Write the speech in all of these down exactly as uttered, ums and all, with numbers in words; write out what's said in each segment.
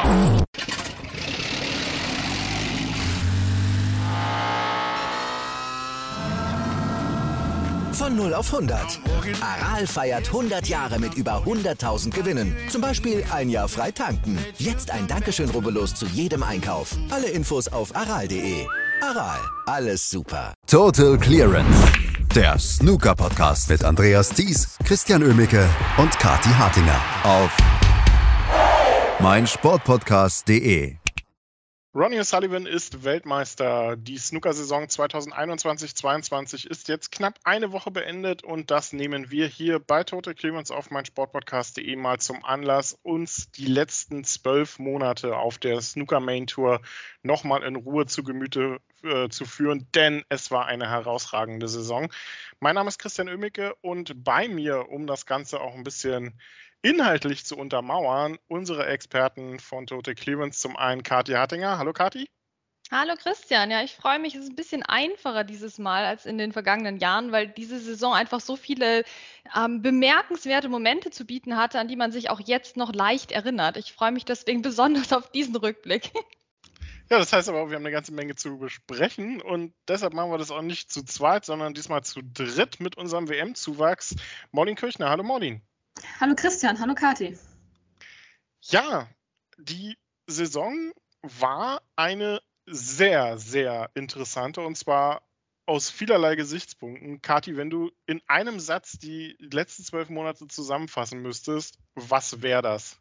Von null auf hundert. Aral feiert hundert Jahre mit über hunderttausend Gewinnen. Zum Beispiel ein Jahr frei tanken. Jetzt ein Dankeschön, rubbellos zu jedem Einkauf. Alle Infos auf aral punkt de. Aral, alles super. Total Clearance. Der Snooker-Podcast mit Andreas Thies, Christian Oemicke und Kathi Hartinger auf meinsportpodcast punkt de. Ronnie O'Sullivan ist Weltmeister. Die Snooker-Saison zwanzig einundzwanzig zweiundzwanzig ist jetzt knapp eine Woche beendet und das nehmen wir hier bei Total Clearance auf meinsportpodcast punkt de mal zum Anlass, uns die letzten zwölf Monate auf der Snooker-Main-Tour nochmal in Ruhe zu Gemüte äh, zu führen, denn es war eine herausragende Saison. Mein Name ist Christian Oemicke und bei mir, um das Ganze auch ein bisschen inhaltlich zu untermauern, unsere Experten von Total Clearance, zum einen Kathi Hartinger. Hallo Kathi. Hallo Christian, ja, ich freue mich, es ist ein bisschen einfacher dieses Mal als in den vergangenen Jahren, weil diese Saison einfach so viele ähm, bemerkenswerte Momente zu bieten hatte, an die man sich auch jetzt noch leicht erinnert. Ich freue mich deswegen besonders auf diesen Rückblick. Ja, das heißt aber auch, wir haben eine ganze Menge zu besprechen und deshalb machen wir das auch nicht zu zweit, sondern diesmal zu dritt mit unserem W M-Zuwachs. Morlin Kirchner. Hallo Morlin. Hallo Christian, hallo Kathi. Ja, die Saison war eine sehr, sehr interessante und zwar aus vielerlei Gesichtspunkten. Kathi, wenn du in einem Satz die letzten zwölf Monate zusammenfassen müsstest, was wäre das?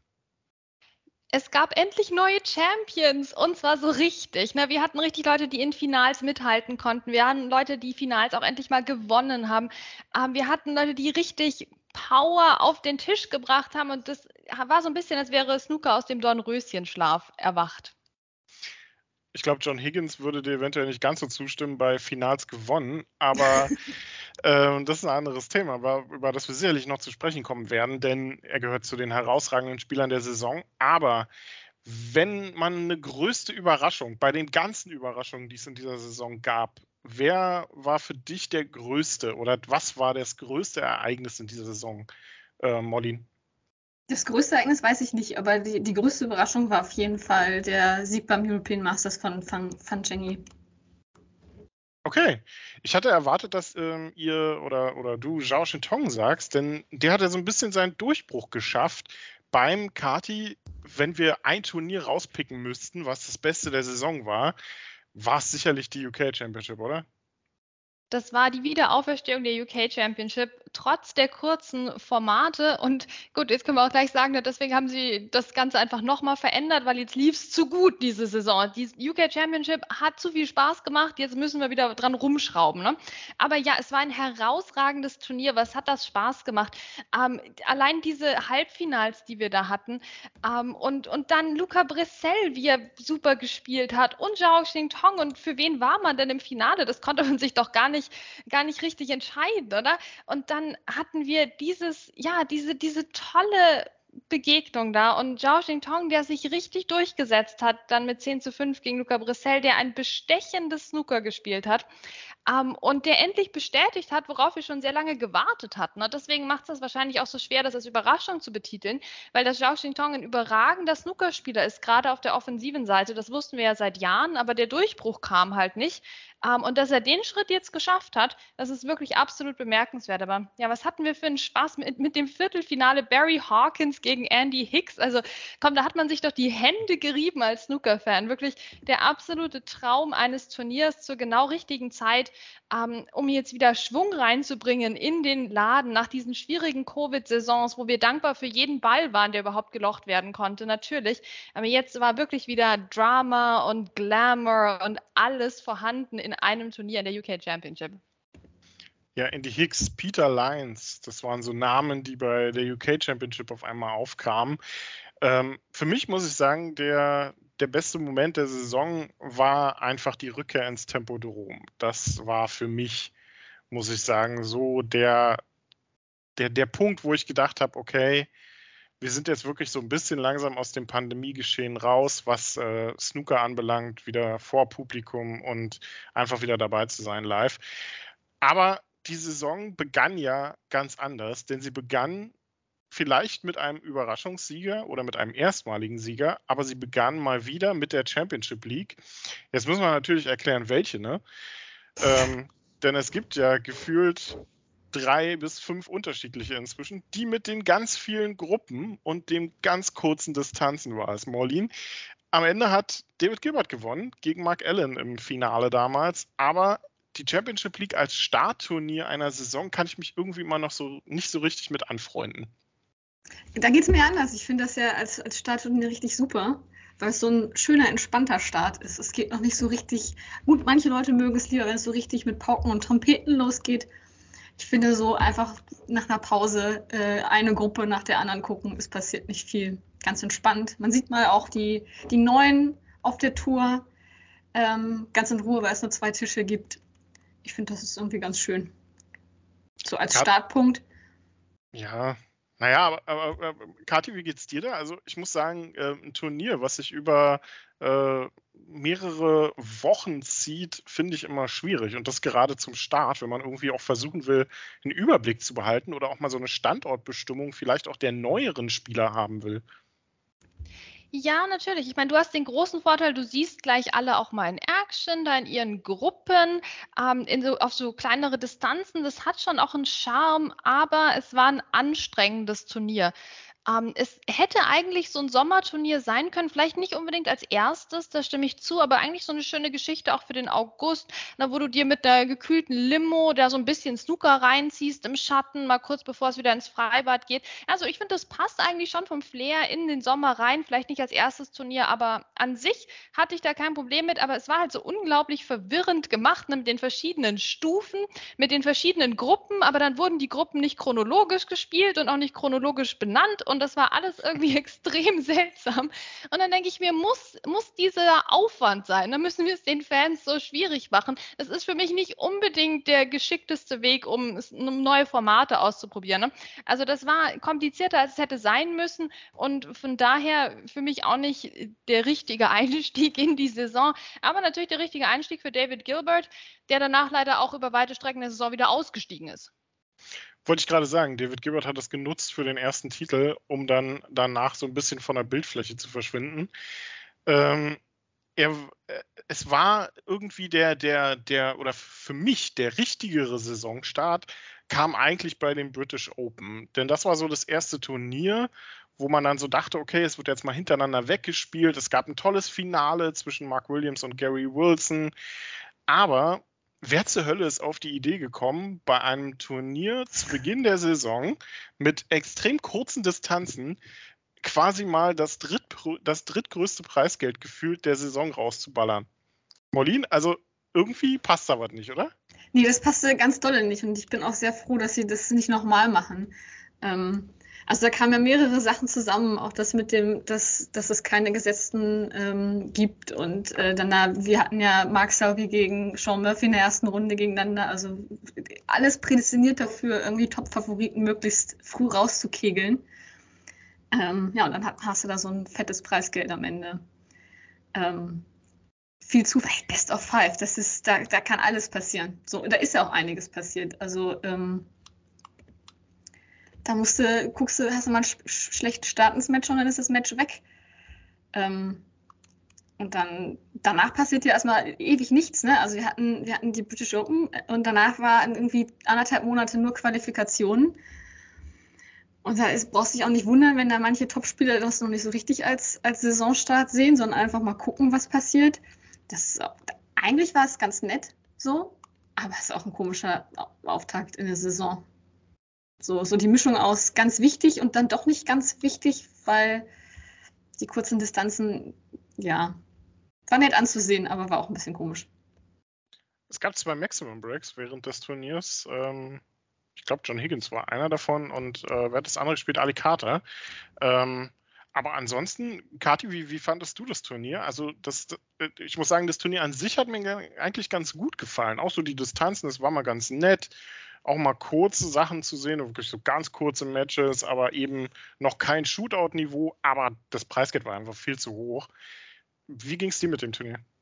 Es gab endlich neue Champions und zwar so richtig. Ne? Wir hatten richtig Leute, die in Finals mithalten konnten. Wir hatten Leute, die Finals auch endlich mal gewonnen haben. Ähm, wir hatten Leute, die richtig Power auf den Tisch gebracht haben und das war so ein bisschen, als wäre Snooker aus dem Dornröschenschlaf erwacht. Ich glaube, John Higgins würde dir eventuell nicht ganz so zustimmen, bei Finals gewonnen, aber äh, das ist ein anderes Thema, aber über das wir sicherlich noch zu sprechen kommen werden, denn er gehört zu den herausragenden Spielern der Saison. Aber wenn man eine größte Überraschung, bei den ganzen Überraschungen, die es in dieser Saison gab, wer war für dich der größte oder was war das größte Ereignis in dieser Saison, äh, Morlin? Das größte Ereignis weiß ich nicht, aber die, die größte Überraschung war auf jeden Fall der Sieg beim European Masters von Fan, Fan Zhengyi. Okay, ich hatte erwartet, dass ähm, ihr oder, oder du Zhao Shintong sagst, denn der hat ja so ein bisschen seinen Durchbruch geschafft beim Kathi. Wenn wir ein Turnier rauspicken müssten, was das Beste der Saison war, war es sicherlich die U K Championship, oder? Das war die Wiederauferstehung der U K Championship, trotz der kurzen Formate. Und gut, jetzt können wir auch gleich sagen, deswegen haben sie das Ganze einfach nochmal verändert, weil jetzt lief es zu gut diese Saison. Die U K Championship hat zu viel Spaß gemacht, jetzt müssen wir wieder dran rumschrauben. Ne? Aber ja, es war ein herausragendes Turnier. Was hat das Spaß gemacht? Ähm, allein diese Halbfinals, die wir da hatten ähm, und, und dann Luca Bressel, wie er super gespielt hat und Zhao Shintong. Und für wen war man denn im Finale? Das konnte man sich doch gar nicht gar nicht richtig entscheiden, oder? Und dann hatten wir dieses, ja, diese, diese tolle Begegnung da und Zhao Shintong, der sich richtig durchgesetzt hat, dann mit zehn zu fünf gegen Luca Bressel, der ein bestechendes Snooker gespielt hat ähm, und der endlich bestätigt hat, worauf wir schon sehr lange gewartet hatten. Und deswegen macht es das wahrscheinlich auch so schwer, das als Überraschung zu betiteln, weil das Zhao Shintong ein überragender Snookerspieler ist, gerade auf der offensiven Seite. Das wussten wir ja seit Jahren, aber der Durchbruch kam halt nicht. Um, und dass er den Schritt jetzt geschafft hat, das ist wirklich absolut bemerkenswert. Aber ja, was hatten wir für einen Spaß mit, mit dem Viertelfinale Barry Hawkins gegen Andy Hicks? Also komm, da hat man sich doch die Hände gerieben als Snooker-Fan. Wirklich der absolute Traum eines Turniers zur genau richtigen Zeit, um, um jetzt wieder Schwung reinzubringen in den Laden nach diesen schwierigen Covid-Saisons, wo wir dankbar für jeden Ball waren, der überhaupt gelocht werden konnte, natürlich. Aber jetzt war wirklich wieder Drama und Glamour und alles vorhanden in einem Turnier in der U K Championship. Ja, Andy Hicks, Peter Lyons, das waren so Namen, die bei der U K Championship auf einmal aufkamen. Ähm, für mich muss ich sagen, der, der beste Moment der Saison war einfach die Rückkehr ins Tempodrom. Das war für mich, muss ich sagen, so der, der, der Punkt, wo ich gedacht habe, okay, wir sind jetzt wirklich so ein bisschen langsam aus dem Pandemiegeschehen raus, was äh, Snooker anbelangt, wieder vor Publikum und einfach wieder dabei zu sein live. Aber die Saison begann ja ganz anders, denn sie begann vielleicht mit einem Überraschungssieger oder mit einem erstmaligen Sieger, aber sie begannen mal wieder mit der Championship League. Jetzt müssen wir natürlich erklären, welche, ne? Ähm, denn es gibt ja gefühlt drei bis fünf unterschiedliche inzwischen, die mit den ganz vielen Gruppen und dem ganz kurzen Distanzen war es. Morlin, am Ende hat David Gilbert gewonnen gegen Mark Allen im Finale damals, aber die Championship League als Startturnier einer Saison kann ich mich irgendwie immer noch so nicht so richtig mit anfreunden. Da geht es mir anders. Ich finde das ja als, als Startturnier richtig super, weil es so ein schöner, entspannter Start ist. Es geht noch nicht so richtig, gut, manche Leute mögen es lieber, wenn es so richtig mit Pauken und Trompeten losgeht. Ich finde so einfach nach einer Pause äh, eine Gruppe nach der anderen gucken, es passiert nicht viel. Ganz entspannt. Man sieht mal auch die, die Neuen auf der Tour ähm, ganz in Ruhe, weil es nur zwei Tische gibt. Ich finde, das ist irgendwie ganz schön. So als Startpunkt. Ja, naja, aber, aber, aber Kathi, wie geht's dir da? Also ich muss sagen, äh, ein Turnier, was sich über äh, mehrere Wochen zieht, finde ich immer schwierig. Und das gerade zum Start, wenn man irgendwie auch versuchen will, einen Überblick zu behalten oder auch mal so eine Standortbestimmung vielleicht auch der neueren Spieler haben will. Ja, natürlich. Ich meine, du hast den großen Vorteil, du siehst gleich alle auch mal in Action, da in ihren Gruppen, ähm, in so, auf so kleinere Distanzen. Das hat schon auch einen Charme, aber es war ein anstrengendes Turnier. Ähm, es hätte eigentlich so ein Sommerturnier sein können, vielleicht nicht unbedingt als erstes, da stimme ich zu, aber eigentlich so eine schöne Geschichte auch für den August, na, wo du dir mit einer gekühlten Limo da so ein bisschen Snooker reinziehst im Schatten, mal kurz bevor es wieder ins Freibad geht. Also ich finde, das passt eigentlich schon vom Flair in den Sommer rein, vielleicht nicht als erstes Turnier, aber an sich hatte ich da kein Problem mit, aber es war halt so unglaublich verwirrend gemacht, ne, mit den verschiedenen Stufen, mit den verschiedenen Gruppen, aber dann wurden die Gruppen nicht chronologisch gespielt und auch nicht chronologisch benannt und das war alles irgendwie extrem seltsam. Und dann denke ich mir, muss, muss dieser Aufwand sein? Dann müssen wir es den Fans so schwierig machen. Es ist für mich nicht unbedingt der geschickteste Weg, um, um neue Formate auszuprobieren. Ne? Also das war komplizierter, als es hätte sein müssen und von daher für mich auch nicht der richtige Einstieg in die Saison. Aber natürlich der richtige Einstieg für David Gilbert, der danach leider auch über weite Strecken der Saison wieder ausgestiegen ist. Wollte ich gerade sagen, David Gilbert hat das genutzt für den ersten Titel, um dann danach so ein bisschen von der Bildfläche zu verschwinden. Ähm, er, es war irgendwie der, der, der, oder für mich der richtigere Saisonstart kam eigentlich bei dem British Open. Denn das war so das erste Turnier, wo man dann so dachte, okay, es wird jetzt mal hintereinander weggespielt. Es gab ein tolles Finale zwischen Mark Williams und Gary Wilson. Aber wer zur Hölle ist auf die Idee gekommen, bei einem Turnier zu Beginn der Saison mit extrem kurzen Distanzen quasi mal das, dritt, das drittgrößte Preisgeld gefühlt der Saison rauszuballern? Morlin, also irgendwie passt da was nicht, oder? Nee, das passte ganz doll nicht und ich bin auch sehr froh, dass sie das nicht nochmal machen. Ähm, also da kamen ja mehrere Sachen zusammen, auch das mit dem, dass, dass es keine Gesetzten ähm, gibt und äh, danach, wir hatten ja Mark Selby gegen Sean Murphy in der ersten Runde gegeneinander, also alles prädestiniert dafür, irgendwie Top-Favoriten möglichst früh rauszukegeln. Ähm, ja, und dann hast du da so ein fettes Preisgeld am Ende. Ähm, viel Zufall, Best of Five, das ist, da, da kann alles passieren. So, da ist ja auch einiges passiert. Also, ähm, da musst du, guckst du, hast du mal einen sch- schlechten Start ins Match und dann ist das Match weg. Ähm, und dann, danach passiert ja erstmal ewig nichts, ne? Also wir hatten, wir hatten die British Open und danach waren irgendwie anderthalb Monate nur Qualifikationen. Und da ist, brauchst du dich auch nicht wundern, wenn da manche Topspieler das noch nicht so richtig als, als Saisonstart sehen, sondern einfach mal gucken, was passiert. Das ist auch, eigentlich war es ganz nett so, aber es ist auch ein komischer Auftakt in der Saison. So, so die Mischung aus ganz wichtig und dann doch nicht ganz wichtig, weil die kurzen Distanzen, ja, war nett anzusehen, aber war auch ein bisschen komisch. Es gab zwei Maximum Breaks während des Turniers. Ähm, ich glaube, John Higgins war einer davon und äh, wer hat das andere gespielt? Ali Carter. Ähm, aber ansonsten, Kathi, wie, wie fandest du das Turnier? Also das, ich muss sagen, das Turnier an sich hat mir eigentlich ganz gut gefallen. Auch so die Distanzen, das war mal ganz nett. Auch mal kurze Sachen zu sehen, wirklich so ganz kurze Matches, aber eben noch kein Shootout-Niveau, aber das Preisgeld war einfach viel zu hoch. Wie ging es dir mit dem Turnier?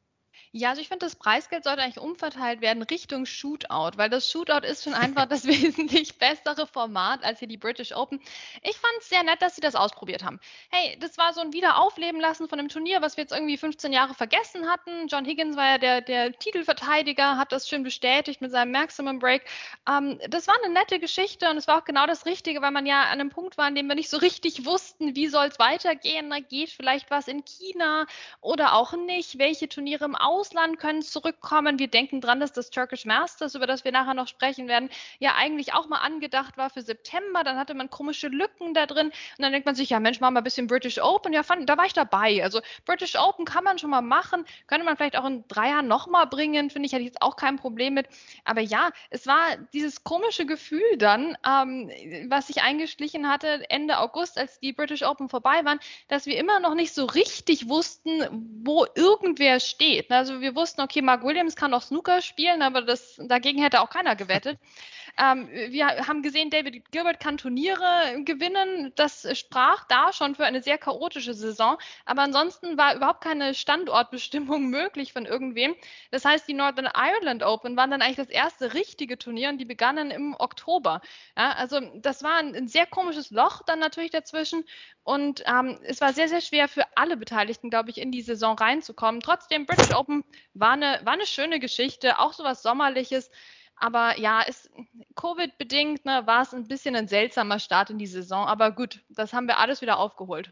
Ja, also ich finde, das Preisgeld sollte eigentlich umverteilt werden Richtung Shootout, weil das Shootout ist schon einfach das wesentlich bessere Format als hier die British Open. Ich fand es sehr nett, dass sie das ausprobiert haben. Hey, das war so ein Wiederaufleben lassen von einem Turnier, was wir jetzt irgendwie fünfzehn Jahre vergessen hatten. John Higgins war ja der, der Titelverteidiger, hat das schön bestätigt mit seinem Maximum Break. Ähm, das war eine nette Geschichte und es war auch genau das Richtige, weil man ja an einem Punkt war, an dem wir nicht so richtig wussten, wie soll es weitergehen. Da geht vielleicht was in China oder auch nicht. Welche Turniere im Ausland können zurückkommen. Wir denken dran, dass das Turkish Masters, über das wir nachher noch sprechen werden, ja eigentlich auch mal angedacht war für September. Dann hatte man komische Lücken da drin. Und dann denkt man sich, ja Mensch, machen wir ein bisschen British Open. Ja, fand, da war ich dabei. Also British Open kann man schon mal machen. Könnte man vielleicht auch in drei Jahren nochmal bringen. Finde ich, hätte ich jetzt auch kein Problem mit. Aber ja, es war dieses komische Gefühl dann, ähm, was sich eingeschlichen hatte Ende August, als die British Open vorbei waren, dass wir immer noch nicht so richtig wussten, wo irgendwer steht. Also wir wussten, okay, Mark Williams kann auch Snooker spielen, aber das, dagegen hätte auch keiner gewettet. ähm, wir haben gesehen, David Gilbert kann Turniere gewinnen. Das sprach da schon für eine sehr chaotische Saison. Aber ansonsten war überhaupt keine Standortbestimmung möglich von irgendwem. Das heißt, die Northern Ireland Open waren dann eigentlich das erste richtige Turnier und die begannen im Oktober. Ja, also das war ein, ein sehr komisches Loch dann natürlich dazwischen. Und ähm, es war sehr, sehr schwer für alle Beteiligten, glaube ich, in die Saison reinzukommen. Trotzdem, British Open war eine, war eine schöne Geschichte, auch so was Sommerliches. Aber ja, es, Covid-bedingt ne, war es ein bisschen ein seltsamer Start in die Saison. Aber gut, das haben wir alles wieder aufgeholt.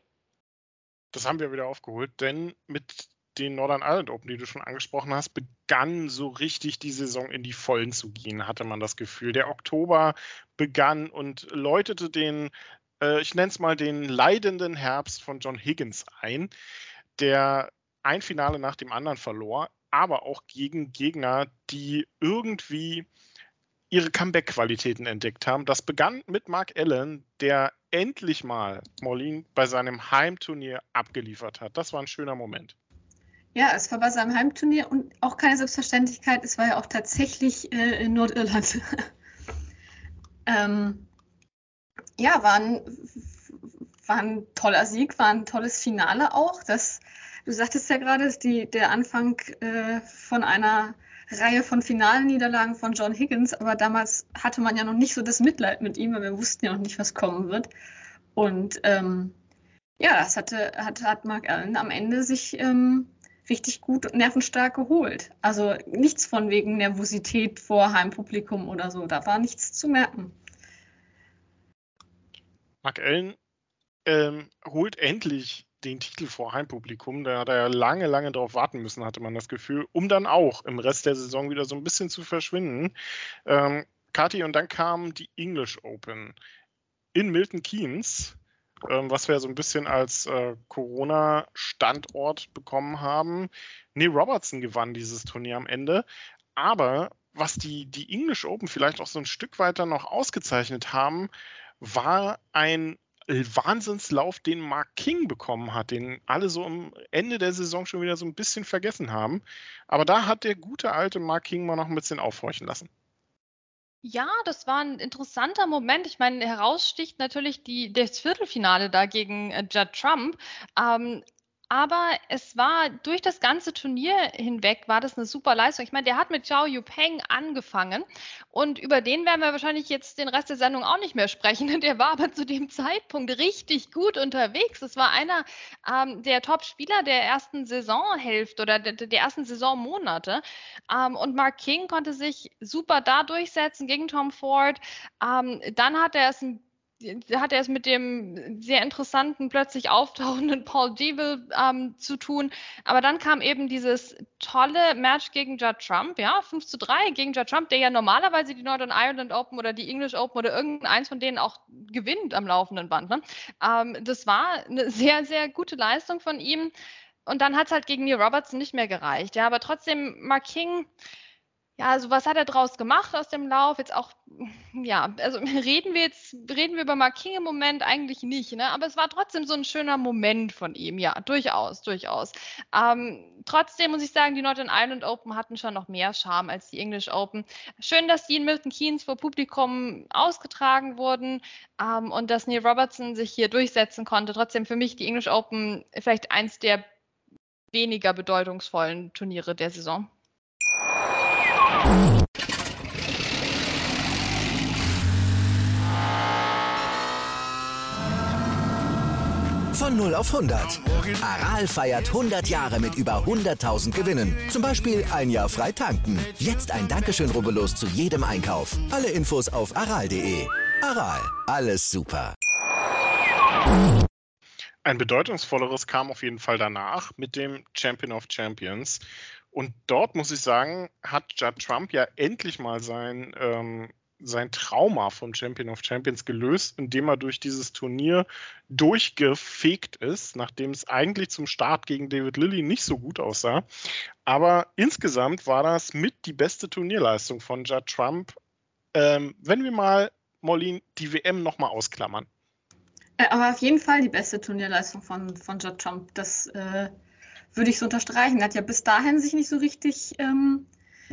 Das haben wir wieder aufgeholt, denn mit den Northern Ireland Open, die du schon angesprochen hast, begann so richtig die Saison in die Vollen zu gehen, hatte man das Gefühl. Der Oktober begann und läutete den, äh, ich nenne es mal den leidenden Herbst von John Higgins ein, der ein Finale nach dem anderen verlor, aber auch gegen Gegner, die irgendwie ihre Comeback-Qualitäten entdeckt haben. Das begann mit Mark Allen, der endlich mal Moline bei seinem Heimturnier abgeliefert hat. Das war ein schöner Moment. Ja, es war bei seinem Heimturnier und auch keine Selbstverständlichkeit. Es war ja auch tatsächlich äh, in Nordirland. ähm, ja, war ein, war ein toller Sieg, war ein tolles Finale auch. Das, du sagtest ja gerade, ist die, der Anfang äh, von einer Reihe von finalen Niederlagen von John Higgins, aber damals hatte man ja noch nicht so das Mitleid mit ihm, weil wir wussten ja noch nicht, was kommen wird. Und ähm, ja, das hatte, hat, hat Mark Allen am Ende sich ähm, richtig gut und nervenstark geholt. Also nichts von wegen Nervosität vor Heimpublikum oder so, da war nichts zu merken. Mark Allen ähm, holt endlich den Titel vor Heimpublikum. Da hat er ja lange, lange drauf warten müssen, hatte man das Gefühl, um dann auch im Rest der Saison wieder so ein bisschen zu verschwinden. Ähm, Kathi, und dann kam die English Open in Milton Keynes, ähm, was wir so ein bisschen als äh, Corona-Standort bekommen haben. Neil Robertson gewann dieses Turnier am Ende, aber was die, die English Open vielleicht auch so ein Stück weiter noch ausgezeichnet haben, war ein Wahnsinnslauf, den Mark King bekommen hat, den alle so am Ende der Saison schon wieder so ein bisschen vergessen haben. Aber da hat der gute alte Mark King mal noch ein bisschen aufhorchen lassen. Ja, das war ein interessanter Moment. Ich meine, heraussticht natürlich die, das Viertelfinale da gegen äh, Judd Trump. Ähm, aber es war durch das ganze Turnier hinweg war das eine super Leistung. Ich meine, der hat mit Zhao Yupeng angefangen und über den werden wir wahrscheinlich jetzt den Rest der Sendung auch nicht mehr sprechen. Der war aber zu dem Zeitpunkt richtig gut unterwegs. Das war einer ähm, der Top-Spieler der ersten Saisonhälfte oder der, der ersten Saisonmonate. Ähm, und Mark King konnte sich super da durchsetzen gegen Tom Ford. Ähm, dann hat er es ein hat er es mit dem sehr interessanten, plötzlich auftauchenden Paul Deville ähm, zu tun. Aber dann kam eben dieses tolle Match gegen Judd Trump, ja, fünf zu drei gegen Judd Trump, der ja normalerweise die Northern Ireland Open oder die English Open oder irgendeins von denen auch gewinnt am laufenden Band. Ne? Ähm, das war eine sehr, sehr gute Leistung von ihm. Und dann hat es halt gegen Neil Robertson nicht mehr gereicht. Ja, aber trotzdem, Mark King, ja, also was hat er draus gemacht aus dem Lauf? Jetzt auch, ja, also reden wir jetzt, reden wir über Mark King im Moment eigentlich nicht, ne? Aber es war trotzdem so ein schöner Moment von ihm, ja, durchaus, durchaus. Ähm, trotzdem muss ich sagen, die Northern Ireland Open hatten schon noch mehr Charme als die English Open. Schön, dass die in Milton Keynes vor Publikum ausgetragen wurden ähm, und dass Neil Robertson sich hier durchsetzen konnte. Trotzdem für mich die English Open vielleicht eins der weniger bedeutungsvollen Turniere der Saison. Von null auf hundert. Aral feiert hundert Jahre mit über hunderttausend Gewinnen. Zum Beispiel ein Jahr frei tanken. Jetzt ein Dankeschön, rubbellos zu jedem Einkauf. Alle Infos auf aral punkt de. Aral, alles super. Ein bedeutungsvolleres kam auf jeden Fall danach mit dem Champion of Champions. Und dort, muss ich sagen, hat Judd Trump ja endlich mal sein, ähm, sein Trauma vom Champion of Champions gelöst, indem er durch dieses Turnier durchgefegt ist, nachdem es eigentlich zum Start gegen David Lilley nicht so gut aussah. Aber insgesamt war das mit die beste Turnierleistung von Judd Trump, ähm, wenn wir mal, Moline, die W M nochmal ausklammern. Aber auf jeden Fall die beste Turnierleistung von, von Judd Trump. Das äh, würde ich so unterstreichen. Er hat ja bis dahin sich nicht so richtig ähm,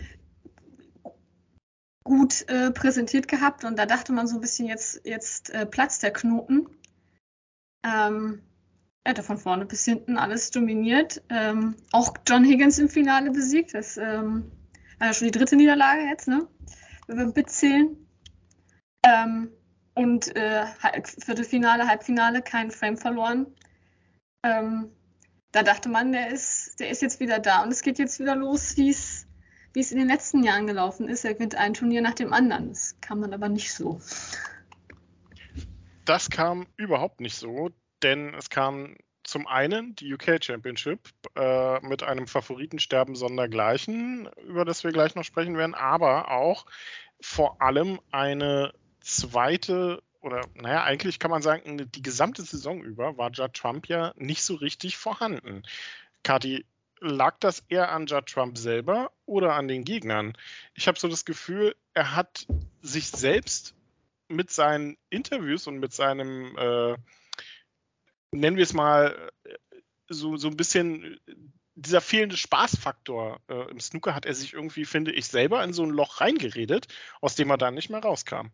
gut äh, präsentiert gehabt. Und da dachte man so ein bisschen, jetzt, jetzt äh, platzt der Knoten. Ähm, er hat ja von vorne bis hinten alles dominiert. Ähm, auch John Higgins im Finale besiegt. Das ähm, war ja schon die dritte Niederlage jetzt, ne? Wenn wir mitzählen. Ähm, Und äh, Viertelfinale, Halbfinale, kein Frame verloren. Ähm, da dachte man, der ist, der ist jetzt wieder da. Und es geht jetzt wieder los, wie es wie es in den letzten Jahren gelaufen ist. Er gewinnt ein Turnier nach dem anderen. Das kann man aber nicht so. Das kam überhaupt nicht so, denn es kam zum einen die U K Championship äh, mit einem Favoritensterben sondergleichen, über das wir gleich noch sprechen werden, aber auch vor allem eine zweite, oder naja, eigentlich kann man sagen, die gesamte Saison über war Judd Trump ja nicht so richtig vorhanden. Kathi, lag das eher an Judd Trump selber oder an den Gegnern? Ich habe so das Gefühl, er hat sich selbst mit seinen Interviews und mit seinem, äh, nennen wir es mal, so, so ein bisschen dieser fehlende Spaßfaktor äh, im Snooker hat er sich irgendwie, finde ich, selber in so ein Loch reingeredet, aus dem er dann nicht mehr rauskam.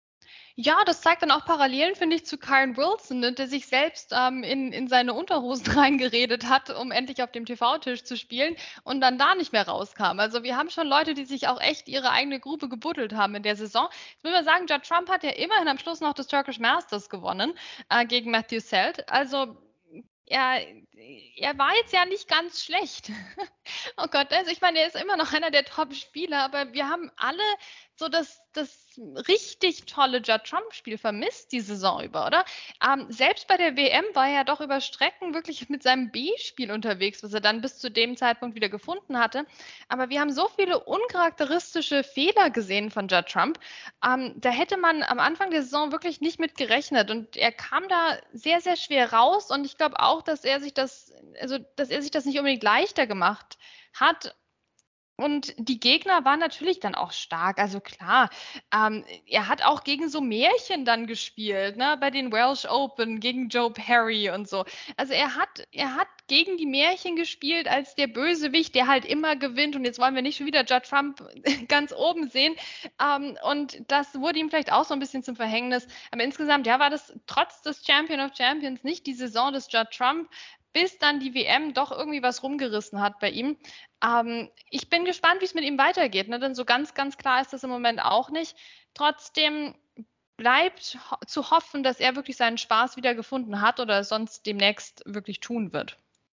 Ja, das zeigt dann auch Parallelen, finde ich, zu Kyren Wilson, ne, der sich selbst ähm, in, in seine Unterhosen reingeredet hat, um endlich auf dem T V-Tisch zu spielen und dann da nicht mehr rauskam. Also wir haben schon Leute, die sich auch echt ihre eigene Grube gebuddelt haben in der Saison. Ich will mal sagen, Judd Trump hat ja immerhin am Schluss noch das Turkish Masters gewonnen äh, gegen Matthew Selt. Also er, er war jetzt ja nicht ganz schlecht. Oh Gott, also ich meine, er ist immer noch einer der Top-Spieler, aber wir haben alle so das, das richtig tolle Judd Trump-Spiel vermisst die Saison über, oder? Ähm, selbst bei der W M war er ja doch über Strecken wirklich mit seinem B-Spiel unterwegs, was er dann bis zu dem Zeitpunkt wieder gefunden hatte. Aber wir haben so viele uncharakteristische Fehler gesehen von Judd Trump. Ähm, da hätte man am Anfang der Saison wirklich nicht mit gerechnet. Und er kam da sehr, sehr schwer raus. Und ich glaube auch, dass er sich das, also dass er sich das nicht unbedingt leichter gemacht hat. Und die Gegner waren natürlich dann auch stark. Also klar, ähm, er hat auch gegen so Märchen dann gespielt, ne? Bei den Welsh Open, gegen Joe Perry und so. Also er hat, er hat gegen die Märchen gespielt als der Bösewicht, der halt immer gewinnt. Und jetzt wollen wir nicht schon wieder Judd Trump ganz oben sehen. Ähm, und das wurde ihm vielleicht auch so ein bisschen zum Verhängnis. Aber insgesamt, ja, war das trotz des Champion of Champions nicht die Saison des Judd Trump, bis dann die W M doch irgendwie was rumgerissen hat bei ihm. Ähm, ich bin gespannt, wie es mit ihm weitergeht, ne? Denn so ganz, ganz klar ist das im Moment auch nicht. Trotzdem bleibt ho- zu hoffen, dass er wirklich seinen Spaß wieder gefunden hat oder es sonst demnächst wirklich tun wird.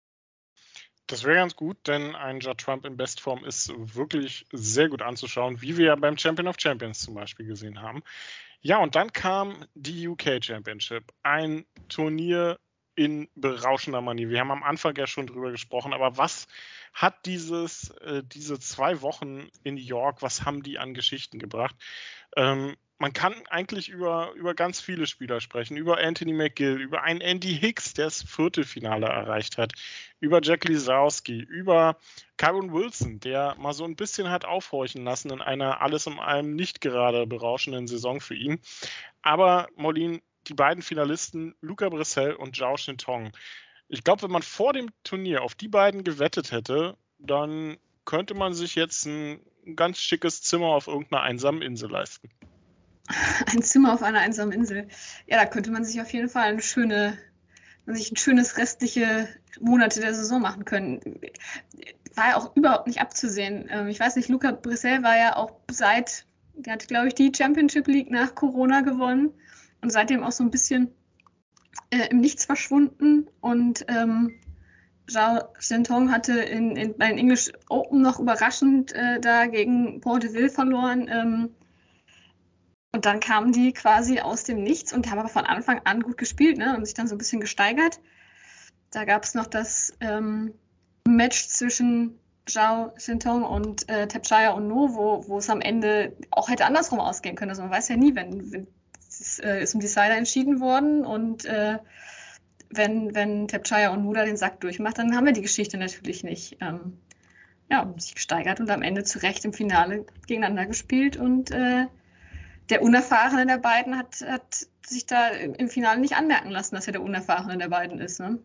Das wäre ganz gut, denn ein Judd Trump in Bestform ist wirklich sehr gut anzuschauen, wie wir ja beim Champion of Champions zum Beispiel gesehen haben. Ja, und dann kam die U K Championship, ein Turnier in berauschender Manier. Wir haben am Anfang ja schon drüber gesprochen, aber was hat dieses, äh, diese zwei Wochen in New York, was haben die an Geschichten gebracht? Ähm, man kann eigentlich über, über ganz viele Spieler sprechen, über Anthony McGill, über einen Andy Hicks, der das Viertelfinale erreicht hat, über Jack Lisowski, über Kyren Wilson, der mal so ein bisschen hat aufhorchen lassen in einer alles in allem nicht gerade berauschenden Saison für ihn. Aber Moline, die beiden Finalisten Luca Brissell und Zhao Shintong. Ich glaube, wenn man vor dem Turnier auf die beiden gewettet hätte, dann könnte man sich jetzt ein ganz schickes Zimmer auf irgendeiner einsamen Insel leisten. Ein Zimmer auf einer einsamen Insel. Ja, da könnte man sich auf jeden Fall eine schöne, sich ein schönes restliche Monate der Saison machen können. War ja auch überhaupt nicht abzusehen. Ähm, ich weiß nicht, Luca Brissell war ja auch seit, der hat, glaube ich, die Championship League nach Corona gewonnen und seitdem auch so ein bisschen äh, im Nichts verschwunden. Und ähm, Zhao Shintong hatte in, in, bei den English Open noch überraschend äh, da gegen Port de Ville verloren. Ähm, und dann kamen die quasi aus dem Nichts und haben aber von Anfang an gut gespielt, ne, und sich dann so ein bisschen gesteigert. Da gab es noch das ähm, Match zwischen Zhao Shintong und äh, Tapchaya und No, wo, wo es am Ende auch hätte andersrum ausgehen können. Also man weiß ja nie, wenn, wenn es äh, ist um Decider entschieden worden und äh, wenn, wenn Tapchaya und Muda den Sack durchmacht, dann haben wir die Geschichte natürlich nicht. Ähm, ja, und sich gesteigert und am Ende zu Recht im Finale gegeneinander gespielt und äh, der Unerfahrene der beiden hat, hat sich da im Finale nicht anmerken lassen, dass er der Unerfahrene der beiden ist, ne?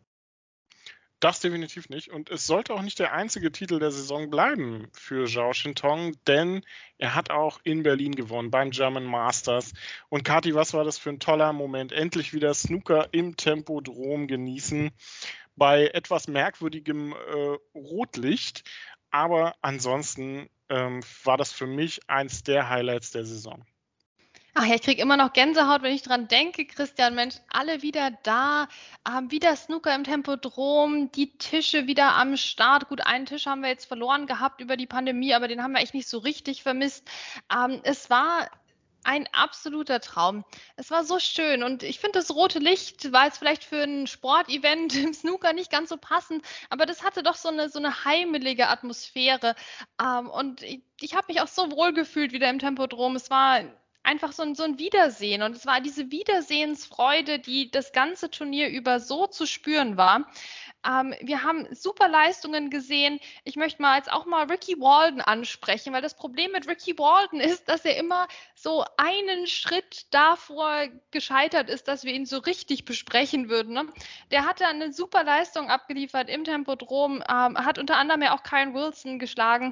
Das definitiv nicht. Und es sollte auch nicht der einzige Titel der Saison bleiben für Zhao Shintong, denn er hat auch in Berlin gewonnen beim German Masters. Und Kathi, was war das für ein toller Moment? Endlich wieder Snooker im Tempodrom genießen bei etwas merkwürdigem äh, Rotlicht. Aber ansonsten ähm, war das für mich eins der Highlights der Saison. Ach ja, ich kriege immer noch Gänsehaut, wenn ich dran denke, Christian, Mensch, alle wieder da, ähm, wieder Snooker im Tempodrom, die Tische wieder am Start. Gut, einen Tisch haben wir jetzt verloren gehabt über die Pandemie, aber den haben wir echt nicht so richtig vermisst. Ähm, es war ein absoluter Traum. Es war so schön und ich finde, das rote Licht war jetzt vielleicht für ein Sportevent im Snooker nicht ganz so passend, aber das hatte doch so eine, so eine heimelige Atmosphäre. Ähm, und ich, ich habe mich auch so wohl gefühlt wieder im Tempodrom. Es war einfach so ein, so ein Wiedersehen. Und es war diese Wiedersehensfreude, die das ganze Turnier über so zu spüren war. Ähm, wir haben super Leistungen gesehen. Ich möchte mal jetzt auch mal Ricky Walden ansprechen, weil das Problem mit Ricky Walden ist, dass er immer so einen Schritt davor gescheitert ist, dass wir ihn so richtig besprechen würden. Ne? Der hatte eine super Leistung abgeliefert im Tempodrom, ähm, hat unter anderem ja auch Kyron Wilson geschlagen.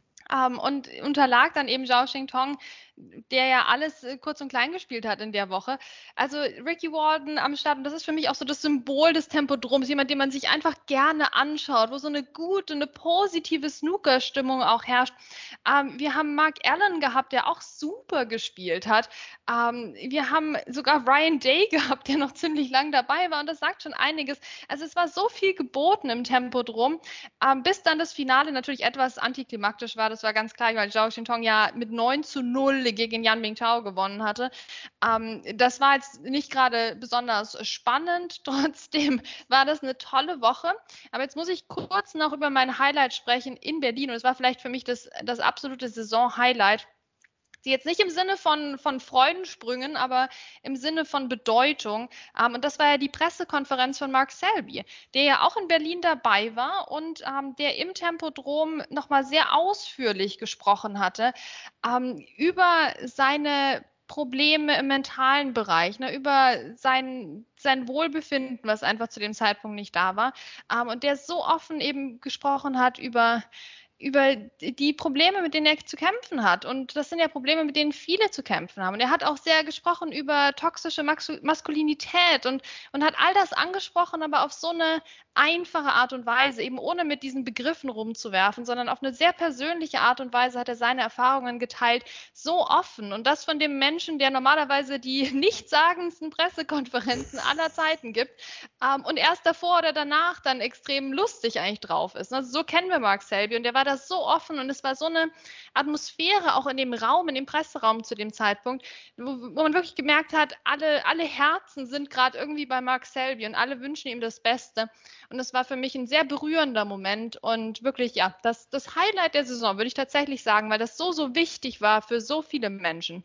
Um, und unterlag dann eben Zhao Shintong, der ja alles äh, kurz und klein gespielt hat in der Woche. Also Ricky Walden am Start, und das ist für mich auch so das Symbol des Tempodroms, jemand, den man sich einfach gerne anschaut, wo so eine gute, eine positive Snooker-Stimmung auch herrscht. Um, wir haben Mark Allen gehabt, der auch super gespielt hat. Um, wir haben sogar Ryan Day gehabt, der noch ziemlich lang dabei war, und das sagt schon einiges. Also es war so viel geboten im Tempodrom, um, bis dann das Finale natürlich etwas antiklimaktisch war. Das war ganz klar, weil Zhao Shintong ja mit neun zu null gegen Yan Bingtao gewonnen hatte. Ähm, das war jetzt nicht gerade besonders spannend. Trotzdem war das eine tolle Woche. Aber jetzt muss ich kurz noch über mein Highlight sprechen in Berlin. Und es war vielleicht für mich das, das absolute Saison-Highlight. Jetzt nicht im Sinne von, von Freudensprüngen, aber im Sinne von Bedeutung. Um, und das war ja die Pressekonferenz von Mark Selby, der ja auch in Berlin dabei war und um, der im Tempodrom nochmal sehr ausführlich gesprochen hatte um, über seine Probleme im mentalen Bereich, ne, über sein, sein Wohlbefinden, was einfach zu dem Zeitpunkt nicht da war. Um, und der so offen eben gesprochen hat über über die Probleme, mit denen er zu kämpfen hat. Und das sind ja Probleme, mit denen viele zu kämpfen haben. Und er hat auch sehr gesprochen über toxische Maskulinität und, und hat all das angesprochen, aber auf so eine einfache Art und Weise, eben ohne mit diesen Begriffen rumzuwerfen, sondern auf eine sehr persönliche Art und Weise hat er seine Erfahrungen geteilt, so offen. Und das von dem Menschen, der normalerweise die nichtssagendsten Pressekonferenzen aller Zeiten gibt ähm, und erst davor oder danach dann extrem lustig eigentlich drauf ist. Also so kennen wir Mark Selby und der war das so offen und es war so eine Atmosphäre auch in dem Raum, in dem Presseraum zu dem Zeitpunkt, wo, wo man wirklich gemerkt hat, alle, alle Herzen sind gerade irgendwie bei Mark Selby und alle wünschen ihm das Beste. Und das war für mich ein sehr berührender Moment und wirklich, ja, das, das Highlight der Saison, würde ich tatsächlich sagen, weil das so, so wichtig war für so viele Menschen.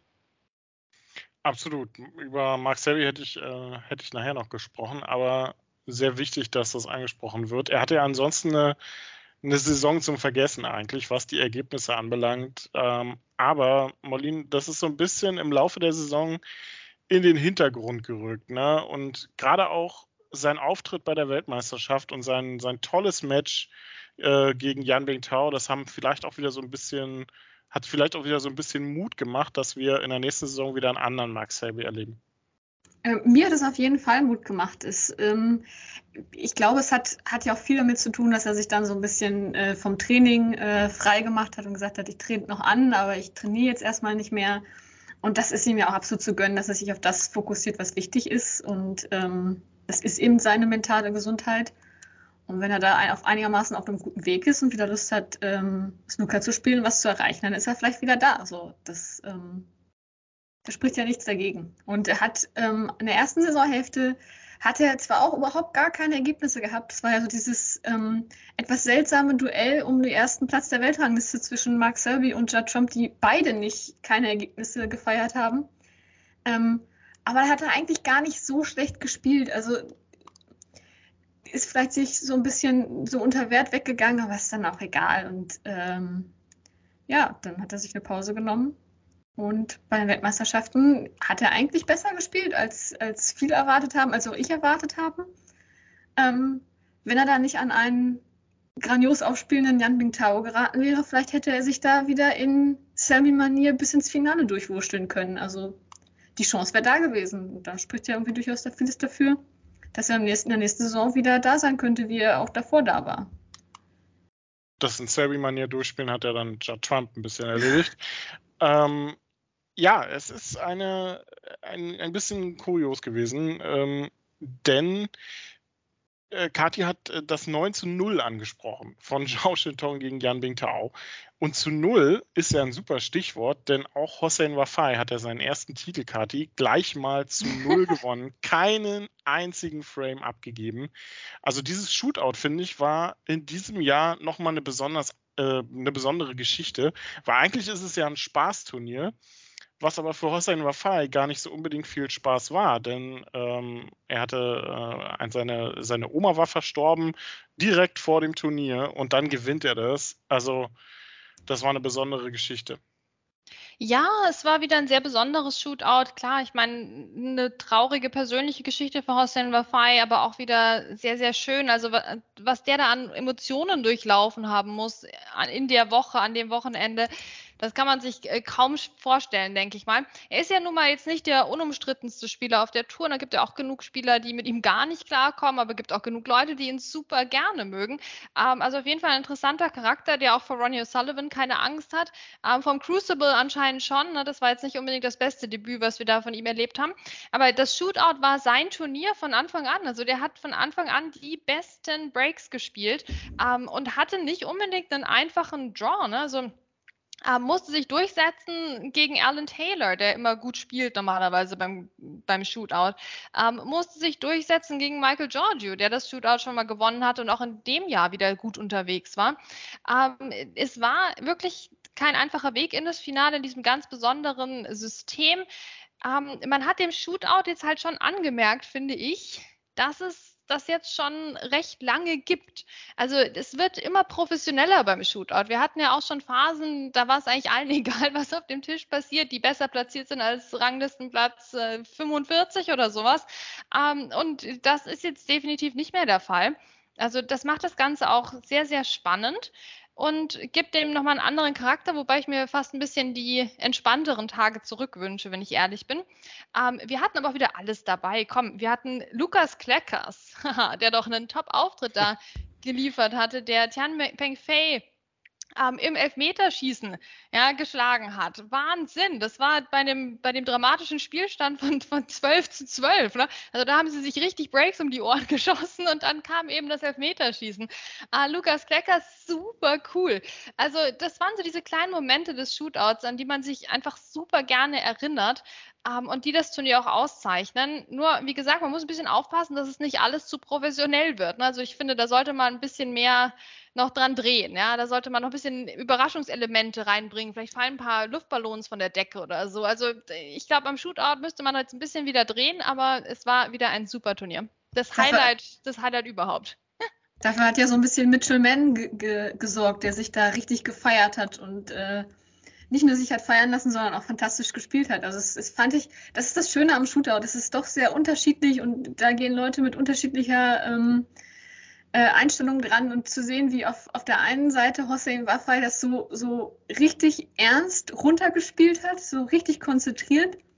Absolut. Über Mark Selby hätte ich, äh, hätte ich nachher noch gesprochen, aber sehr wichtig, dass das angesprochen wird. Er hatte ja ansonsten eine eine Saison zum Vergessen eigentlich, was die Ergebnisse anbelangt. Ähm, aber Moline, das ist so ein bisschen im Laufe der Saison in den Hintergrund gerückt. Ne? Und gerade auch sein Auftritt bei der Weltmeisterschaft und sein, sein tolles Match äh, gegen Yan Bingtao, das haben vielleicht auch wieder so ein bisschen, hat vielleicht auch wieder so ein bisschen Mut gemacht, dass wir in der nächsten Saison wieder einen anderen Mark Selby erleben. Äh, mir hat es auf jeden Fall Mut gemacht. Es, ähm, ich glaube, es hat, hat ja auch viel damit zu tun, dass er sich dann so ein bisschen äh, vom Training äh, frei gemacht hat und gesagt hat, ich trete noch an, aber ich trainiere jetzt erstmal nicht mehr. Und das ist ihm ja auch absolut zu gönnen, dass er sich auf das fokussiert, was wichtig ist. Und ähm, das ist eben seine mentale Gesundheit. Und wenn er da ein, auf einigermaßen auf einem guten Weg ist und wieder Lust hat, ähm, Snooker zu spielen, was zu erreichen, dann ist er vielleicht wieder da. Also das ähm, Da spricht ja nichts dagegen. Und er hat ähm, in der ersten Saisonhälfte hat er zwar auch überhaupt gar keine Ergebnisse gehabt. Es war ja so dieses ähm, etwas seltsame Duell um den ersten Platz der Weltrangliste zwischen Mark Selby und Judd Trump, die beide nicht keine Ergebnisse gefeiert haben. Ähm, aber er hat er eigentlich gar nicht so schlecht gespielt. Also ist vielleicht sich so ein bisschen so unter Wert weggegangen, aber ist dann auch egal. Und ähm, ja, dann hat er sich eine Pause genommen. Und bei den Weltmeisterschaften hat er eigentlich besser gespielt, als, als viele erwartet haben, als auch ich erwartet habe. Ähm, wenn er da nicht an einen grandios aufspielenden Yan Bingtao geraten wäre, vielleicht hätte er sich da wieder in Selby-Manier bis ins Finale durchwursteln können. Also die Chance wäre da gewesen. Und da spricht ja irgendwie durchaus vieles dafür, dass er im nächsten, in der nächsten Saison wieder da sein könnte, wie er auch davor da war. Das in Selby-Manier durchspielen hat er dann Judd Trump ein bisschen erledigt. ähm, Ja, es ist eine, ein, ein bisschen kurios gewesen, ähm, denn äh, Kathi hat äh, das neun zu null angesprochen von Zhao Shintong gegen Yan Bingtao. Und zu null ist ja ein super Stichwort, denn auch Hossein Wafai hat ja seinen ersten Titel, Kathi, gleich mal zu null gewonnen. Keinen einzigen Frame abgegeben. Also dieses Shootout, finde ich, war in diesem Jahr nochmal eine besonders, äh, eine besondere Geschichte, weil eigentlich ist es ja ein Spaßturnier, was aber für Hossein Wafai gar nicht so unbedingt viel Spaß war, denn ähm, er hatte äh, seine, seine Oma war verstorben, direkt vor dem Turnier und dann gewinnt er das. Also das war eine besondere Geschichte. Ja, es war wieder ein sehr besonderes Shootout. Klar, ich meine, eine traurige persönliche Geschichte für Hossein Wafai, aber auch wieder sehr, sehr schön. Also was der da an Emotionen durchlaufen haben muss in der Woche, an dem Wochenende, das kann man sich kaum vorstellen, denke ich mal. Er ist ja nun mal jetzt nicht der unumstrittenste Spieler auf der Tour. Da gibt es ja auch genug Spieler, die mit ihm gar nicht klarkommen, aber es gibt auch genug Leute, die ihn super gerne mögen. Ähm, also auf jeden Fall ein interessanter Charakter, der auch vor Ronnie O'Sullivan keine Angst hat. Ähm, vom Crucible anscheinend schon. Ne? Das war jetzt nicht unbedingt das beste Debüt, was wir da von ihm erlebt haben. Aber das Shootout war sein Turnier von Anfang an. Also der hat von Anfang an die besten Breaks gespielt ähm, und hatte nicht unbedingt einen einfachen Draw. Ne? Also Ähm, musste sich durchsetzen gegen Alan Taylor, der immer gut spielt normalerweise beim, beim Shootout. Ähm, musste sich durchsetzen gegen Michael Giorgio, der das Shootout schon mal gewonnen hat und auch in dem Jahr wieder gut unterwegs war. Ähm, es war wirklich kein einfacher Weg in das Finale in diesem ganz besonderen System. Ähm, man hat dem Shootout jetzt halt schon angemerkt, finde ich, dass es das jetzt schon recht lange gibt. Also es wird immer professioneller beim Shootout. Wir hatten ja auch schon Phasen, da war es eigentlich allen egal, was auf dem Tisch passiert, die besser platziert sind als Ranglistenplatz äh, fünfundvierzig oder sowas. Ähm, und das ist jetzt definitiv nicht mehr der Fall. Also das macht das Ganze auch sehr, sehr spannend und gibt dem nochmal einen anderen Charakter, wobei ich mir fast ein bisschen die entspannteren Tage zurückwünsche, wenn ich ehrlich bin. Ähm, wir hatten aber auch wieder alles dabei. Komm, wir hatten Lukas Kleckers, der doch einen Top-Auftritt da geliefert hatte, der Tian Pengfei ähm, im Elfmeterschießen ja, geschlagen hat. Wahnsinn! Das war bei dem, bei dem dramatischen Spielstand von, von zwölf zu zwölf. Ne? Also da haben sie sich richtig Breaks um die Ohren geschossen und dann kam eben das Elfmeterschießen. Ah, Lukas Kleckers, super cool. Also das waren so diese kleinen Momente des Shootouts, an die man sich einfach super gerne erinnert. Um, und die das Turnier auch auszeichnen. Nur, wie gesagt, man muss ein bisschen aufpassen, dass es nicht alles zu professionell wird. Ne? Also ich finde, da sollte man ein bisschen mehr noch dran drehen. Ja? Da sollte man noch ein bisschen Überraschungselemente reinbringen. Vielleicht fallen ein paar Luftballons von der Decke oder so. Also ich glaube, am Shootout müsste man jetzt ein bisschen wieder drehen, aber es war wieder ein super Turnier. Das dafür, Highlight, das Highlight überhaupt. Dafür hat ja so ein bisschen Mitchell Mann ge- ge- gesorgt, der sich da richtig gefeiert hat und äh nicht nur sich hat feiern lassen, sondern auch fantastisch gespielt hat. Also es, es fand ich, das ist das Schöne am Shootout. Es ist doch sehr unterschiedlich und da gehen Leute mit unterschiedlicher ähm, äh, Einstellung dran und zu sehen, wie auf, auf der einen Seite Hossein Wafai das so, so richtig ernst runtergespielt hat, so richtig konzentriert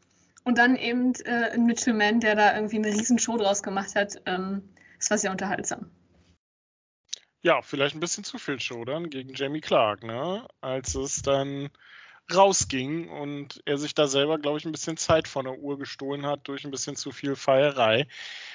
Und dann eben äh, ein Mitchell Mann, der da irgendwie eine riesen Show draus gemacht hat. Ähm, das war sehr unterhaltsam. Ja, vielleicht ein bisschen zu viel Show dann gegen Jamie Clark, ne? Als es dann rausging und er sich da selber, glaube ich, ein bisschen Zeit von der Uhr gestohlen hat durch ein bisschen zu viel Feierei.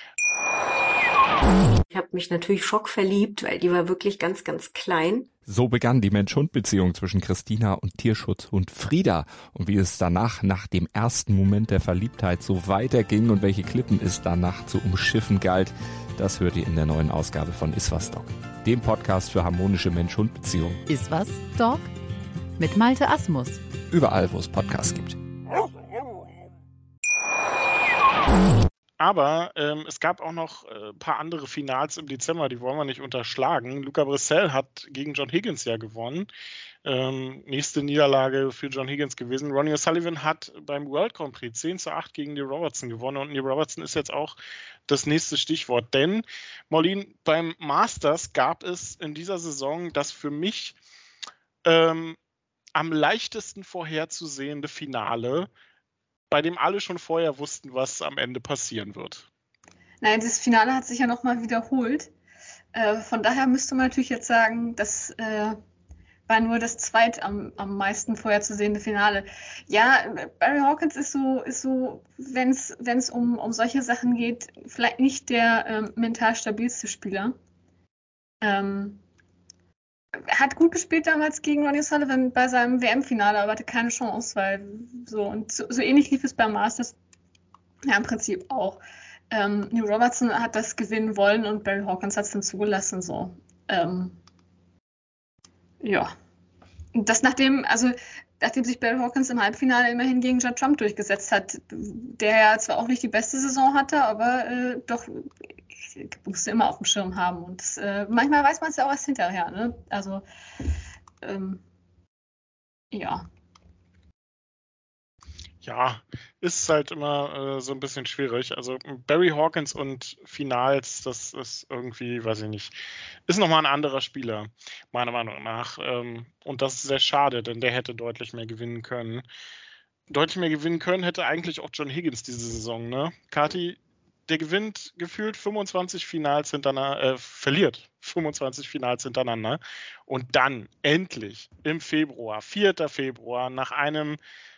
Ich habe mich natürlich schockverliebt, weil die war wirklich ganz, ganz klein. So begann die Mensch-Hund-Beziehung zwischen Christina und Tierschutzhund Frieda. Und wie es danach, nach dem ersten Moment der Verliebtheit, so weiterging und welche Klippen es danach zu umschiffen galt, das hört ihr in der neuen Ausgabe von Iswas Dog, dem Podcast für harmonische Mensch-Hund-Beziehungen. Iswas Dog? Mit Malte Asmus. Überall, wo es Podcasts gibt. Aber ähm, es gab auch noch ein äh, paar andere Finals im Dezember, die wollen wir nicht unterschlagen. Luca Brissell hat gegen John Higgins ja gewonnen. Ähm, nächste Niederlage für John Higgins gewesen. Ronnie O'Sullivan hat beim World Grand Prix zehn zu acht gegen Neil Robertson gewonnen. Und Neil Robertson ist jetzt auch das nächste Stichwort. Denn, Maureen, beim Masters gab es in dieser Saison das für mich ähm, am leichtesten vorherzusehende Finale, bei dem alle schon vorher wussten, was am Ende passieren wird. Nein, das Finale hat sich ja nochmal wiederholt. Äh, von daher müsste man natürlich jetzt sagen, das äh, war nur das zweit am, am meisten vorherzusehende Finale. Ja, Barry Hawkins ist so, ist so, wenn es um, um solche Sachen geht, vielleicht nicht der ähm, mental stabilste Spieler. Ähm, hat gut gespielt damals gegen Ronnie O'Sullivan bei seinem W M-Finale, aber hatte keine Chance, weil so und so, so ähnlich lief es beim Masters ja im Prinzip auch. Ähm, Neil Robertson hat das gewinnen wollen und Barry Hawkins hat es dann zugelassen, so. Ähm, ja. Und das nachdem, also nachdem sich Barry Hawkins im Halbfinale immerhin gegen Judd Trump durchgesetzt hat, der ja zwar auch nicht die beste Saison hatte, aber äh, doch musst du immer auf dem Schirm haben. Und das, äh, manchmal weiß man es ja auch erst hinterher. Ne? Also, ähm, ja. Ja, ist halt immer äh, so ein bisschen schwierig. Also Barry Hawkins und Finals, das ist irgendwie, weiß ich nicht, ist nochmal ein anderer Spieler, meiner Meinung nach. Ähm, und das ist sehr schade, denn der hätte deutlich mehr gewinnen können. Deutlich mehr gewinnen können hätte eigentlich auch John Higgins diese Saison, ne? Kathi, der gewinnt gefühlt fünfundzwanzig Finals hintereinander, äh, verliert fünfundzwanzig Finals hintereinander. Und dann endlich im Februar, vierter Februar, nach einem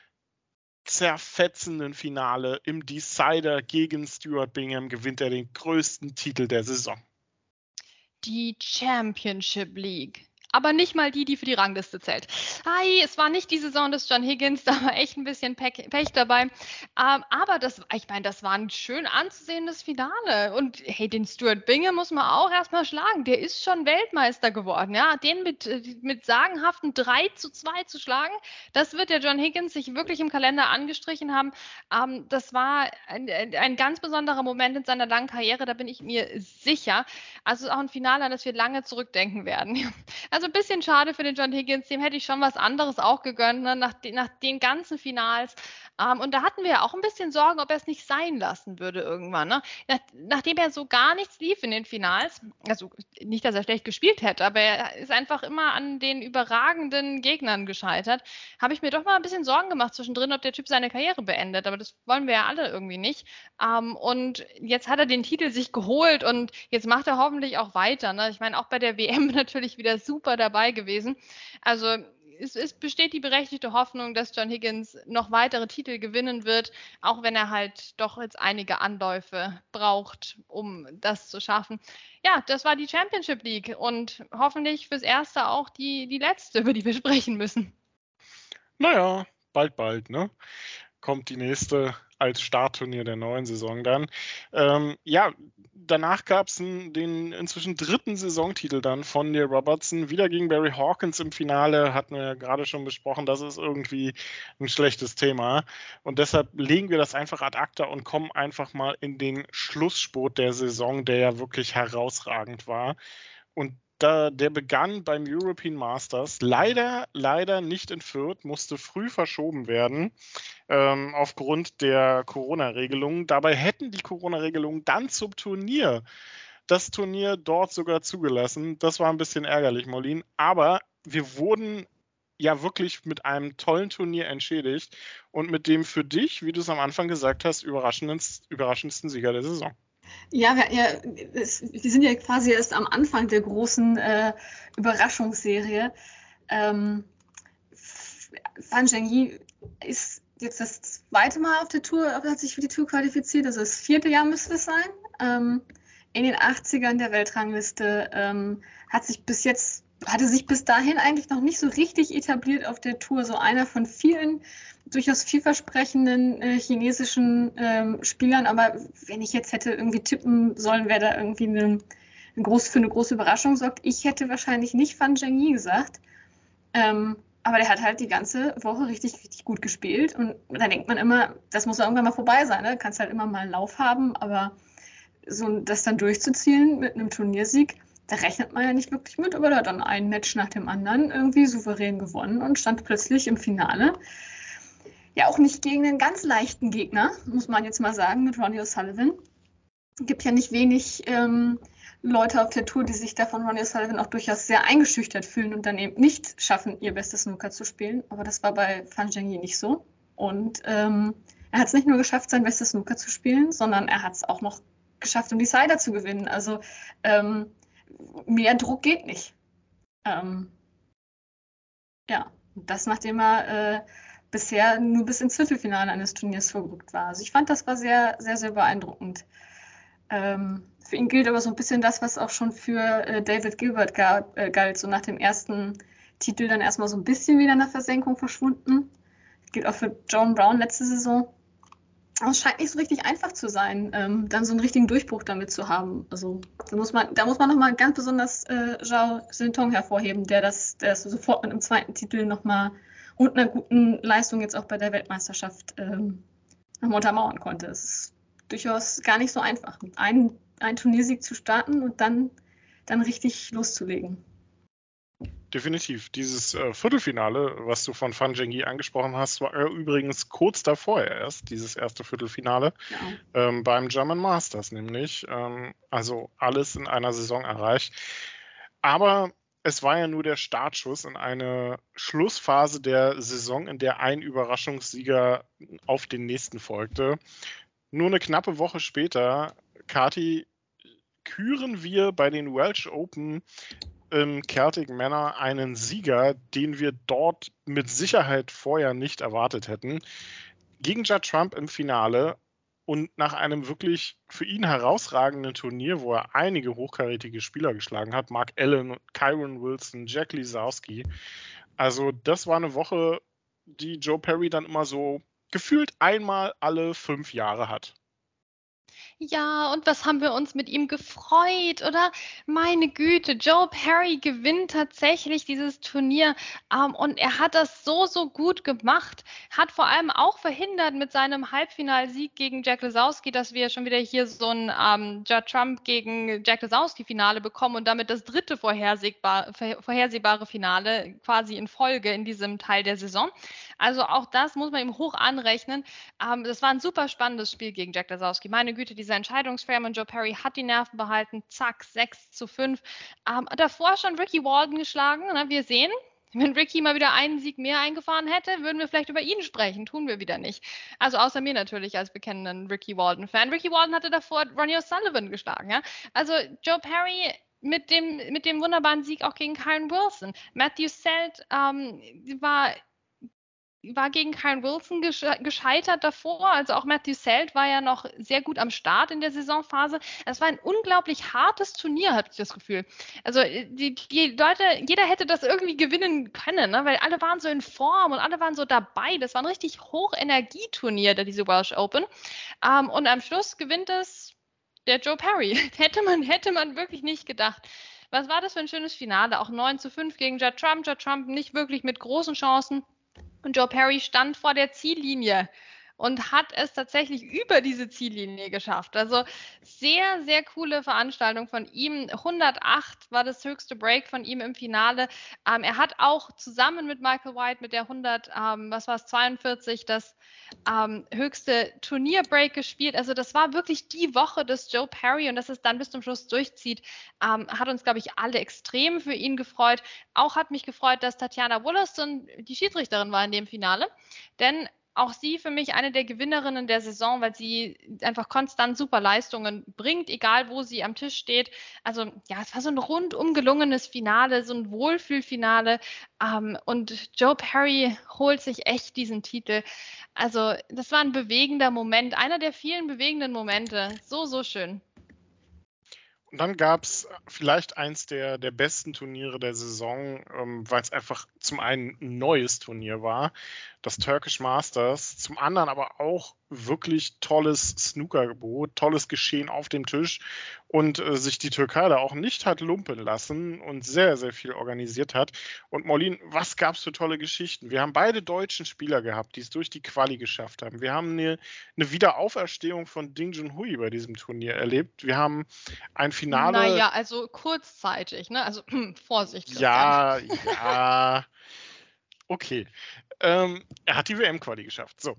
zerfetzenden Finale im Decider gegen Stuart Bingham gewinnt er den größten Titel der Saison. Die Championship League. Aber nicht mal die, die für die Rangliste zählt. Hi, es war nicht die Saison des John Higgins, da war echt ein bisschen Pech, Pech dabei. Ähm, aber das, ich meine, das war ein schön anzusehendes Finale. Und hey, den Stuart Bingham muss man auch erstmal schlagen. Der ist schon Weltmeister geworden. Ja, den mit, mit sagenhaften drei zu zwei zu schlagen, das wird der John Higgins sich wirklich im Kalender angestrichen haben. Ähm, das war ein, ein ganz besonderer Moment in seiner langen Karriere, da bin ich mir sicher. Also auch ein Finale, an das wir lange zurückdenken werden. Also ein bisschen schade für den John Higgins, dem hätte ich schon was anderes auch gegönnt, ne? nach, de, nach den ganzen Finals. Ähm, und da hatten wir ja auch ein bisschen Sorgen, ob er es nicht sein lassen würde irgendwann. Ne? Nach, nachdem er so gar nichts lief in den Finals, also nicht, dass er schlecht gespielt hätte, aber er ist einfach immer an den überragenden Gegnern gescheitert, habe ich mir doch mal ein bisschen Sorgen gemacht zwischendrin, ob der Typ seine Karriere beendet. Aber das wollen wir ja alle irgendwie nicht. Ähm, und jetzt hat er den Titel sich geholt und jetzt macht er hoffentlich auch weiter. Ne? Ich meine, auch bei der W M natürlich wieder super dabei gewesen. Also es, es besteht die berechtigte Hoffnung, dass John Higgins noch weitere Titel gewinnen wird, auch wenn er halt doch jetzt einige Anläufe braucht, um das zu schaffen. Ja, das war die Championship League und hoffentlich fürs Erste auch die, die letzte, über die wir sprechen müssen. Naja, bald, bald, ne? Kommt die nächste als Startturnier der neuen Saison dann. Ähm, ja, danach gab es den inzwischen dritten Saisontitel dann von Neil Robertson, wieder gegen Barry Hawkins im Finale, hatten wir ja gerade schon besprochen, das ist irgendwie ein schlechtes Thema und deshalb legen wir das einfach ad acta und kommen einfach mal in den Schlussspurt der Saison, der ja wirklich herausragend war und Da, der begann beim European Masters, leider, leider nicht in Fürth, musste früh verschoben werden ähm, aufgrund der Corona-Regelungen. Dabei hätten die Corona-Regelungen dann zum Turnier, das Turnier dort sogar zugelassen. Das war ein bisschen ärgerlich, Maureen. Aber wir wurden ja wirklich mit einem tollen Turnier entschädigt und mit dem für dich, wie du es am Anfang gesagt hast, überraschendsten, überraschendsten Sieger der Saison. Ja, wir, ja, es, wir sind ja quasi erst am Anfang der großen äh, Überraschungsserie. Ähm, Fan Zhengyi ist jetzt das zweite Mal auf der Tour, hat sich für die Tour qualifiziert, also das vierte Jahr müsste es sein. Ähm, in den achtzigern der Weltrangliste ähm, hat sich bis jetzt, hatte sich bis dahin eigentlich noch nicht so richtig etabliert auf der Tour, so einer von vielen durchaus vielversprechenden äh, chinesischen ähm, Spielern, aber wenn ich jetzt hätte irgendwie tippen sollen, wer da irgendwie eine, eine groß, für eine große Überraschung sorgt, ich hätte wahrscheinlich nicht Fan Zhengyi gesagt. Ähm, Aber der hat halt die ganze Woche richtig, richtig gut gespielt. Und da denkt man immer, das muss ja irgendwann mal vorbei sein. Ne? Du kannst halt immer mal einen Lauf haben, aber so das dann durchzuziehen mit einem Turniersieg, da rechnet man ja nicht wirklich mit. Aber der hat dann ein Match nach dem anderen irgendwie souverän gewonnen und stand plötzlich im Finale. Ja, auch nicht gegen einen ganz leichten Gegner, muss man jetzt mal sagen, mit Ronnie O'Sullivan. Es gibt ja nicht wenig ähm, Leute auf der Tour, die sich da von Ronnie O'Sullivan auch durchaus sehr eingeschüchtert fühlen und dann eben nicht schaffen, ihr bestes Snooker zu spielen. Aber das war bei Fan Zhengyi nicht so. Und ähm, er hat es nicht nur geschafft, sein bestes Snooker zu spielen, sondern er hat es auch noch geschafft, um die Cider zu gewinnen. Also ähm, mehr Druck geht nicht. Ähm, ja, das nachdem er äh, bisher nur bis ins Viertelfinale eines Turniers vorgerückt war. Also ich fand, das war sehr, sehr, sehr beeindruckend. Ähm, für ihn gilt aber so ein bisschen das, was auch schon für äh, David Gilbert gab, äh, galt, so nach dem ersten Titel dann erstmal so ein bisschen wieder in der Versenkung verschwunden. Gilt auch für John Brown letzte Saison. Aber es scheint nicht so richtig einfach zu sein, ähm, dann so einen richtigen Durchbruch damit zu haben. Also da muss man, da muss man nochmal ganz besonders äh, Zhao Xintong hervorheben, der das, der das sofort mit einem zweiten Titel nochmal und einer guten Leistung jetzt auch bei der Weltmeisterschaft ähm, nochmal untermauern konnte. Es ist durchaus gar nicht so einfach, mit einem, einen Turniersieg zu starten und dann, dann richtig loszulegen. Definitiv. Dieses äh, Viertelfinale, was du von Fan Zhengyi angesprochen hast, war äh, übrigens kurz davor erst, dieses erste Viertelfinale, ja. ähm, beim German Masters nämlich. Ähm, also alles in einer Saison erreicht. Aber es war ja nur der Startschuss in eine Schlussphase der Saison, in der ein Überraschungssieger auf den nächsten folgte. Nur eine knappe Woche später, Kati, küren wir bei den Welsh Open im Celtic Manor einen Sieger, den wir dort mit Sicherheit vorher nicht erwartet hätten. Gegen Judd Trump im Finale und nach einem wirklich für ihn herausragenden Turnier, wo er einige hochkarätige Spieler geschlagen hat, Mark Allen, Kyron Wilson, Jack Lisowski. Also das war eine Woche, die Joe Perry dann immer so gefühlt einmal alle fünf Jahre hat. Ja, und was haben wir uns mit ihm gefreut, oder? Meine Güte, Joe Perry gewinnt tatsächlich dieses Turnier ähm, und er hat das so, so gut gemacht, hat vor allem auch verhindert mit seinem Halbfinalsieg gegen Jack Lisowski, dass wir schon wieder hier so ein ähm, Judd Trump gegen Jack Lisowski-Finale bekommen und damit das dritte vorhersehbar, vorhersehbare Finale quasi in Folge in diesem Teil der Saison. Also auch das muss man ihm hoch anrechnen. Ähm, das war ein super spannendes Spiel gegen Jack Lisowski. Meine Güte, dieser Entscheidungsframe und Joe Perry hat die Nerven behalten. Zack, sechs zu fünf. Ähm, davor schon Ricky Walden geschlagen. Na, wir sehen, wenn Ricky mal wieder einen Sieg mehr eingefahren hätte, würden wir vielleicht über ihn sprechen. Tun wir wieder nicht. Also außer mir natürlich als bekennenden Ricky Walden-Fan. Ricky Walden hatte davor Ronnie O'Sullivan geschlagen. Ja? Also Joe Perry mit dem, mit dem wunderbaren Sieg auch gegen Kyron Wilson. Matthew Selt ähm, war... war gegen Kyron Wilson gescheitert davor. Also auch Matthew Selt war ja noch sehr gut am Start in der Saisonphase. Es war ein unglaublich hartes Turnier, habe ich das Gefühl. Also die, die Leute, jeder hätte das irgendwie gewinnen können, ne? Weil alle waren so in Form und alle waren so dabei. Das war ein richtig Hochenergieturnier, diese Welsh Open. Ähm, und am Schluss gewinnt es der Joe Perry. hätte man, hätte man wirklich nicht gedacht. Was war das für ein schönes Finale? Auch neun zu fünf gegen Judd Trump. Judd Trump nicht wirklich mit großen Chancen. Und Joe Perry stand vor der Ziellinie und hat es tatsächlich über diese Ziellinie geschafft. Also sehr, sehr coole Veranstaltung von ihm. hundertacht war das höchste Break von ihm im Finale. Ähm, er hat auch zusammen mit Michael White mit der hundert, ähm, was war es, zweiundvierzig, das ähm, höchste Turnierbreak gespielt. Also das war wirklich die Woche des Joe Perry und dass es dann bis zum Schluss durchzieht, ähm, hat uns, glaube ich, alle extrem für ihn gefreut. Auch hat mich gefreut, dass Tatjana Wollaston die Schiedsrichterin war in dem Finale, denn auch sie für mich eine der Gewinnerinnen der Saison, weil sie einfach konstant super Leistungen bringt, egal wo sie am Tisch steht. Also ja, es war so ein rundum gelungenes Finale, so ein Wohlfühlfinale. Ähm, und Joe Perry holt sich echt diesen Titel. Also das war ein bewegender Moment, einer der vielen bewegenden Momente. So, so schön. Und dann gab es vielleicht eins der, der besten Turniere der Saison, ähm, weil es einfach zum einen ein neues Turnier war, das Turkish Masters, zum anderen aber auch wirklich tolles Snookergebot, tolles Geschehen auf dem Tisch und äh, sich die Türkei da auch nicht hat lumpen lassen und sehr, sehr viel organisiert hat. Und Maureen, was gab es für tolle Geschichten? Wir haben beide deutschen Spieler gehabt, die es durch die Quali geschafft haben. Wir haben eine, eine Wiederauferstehung von Ding Junhui bei diesem Turnier erlebt. Wir haben ein Finale... Naja, also kurzzeitig, ne? Also Vorsicht, Christian. Ja, ja... Okay, ähm, er hat die W M-Quali geschafft. So,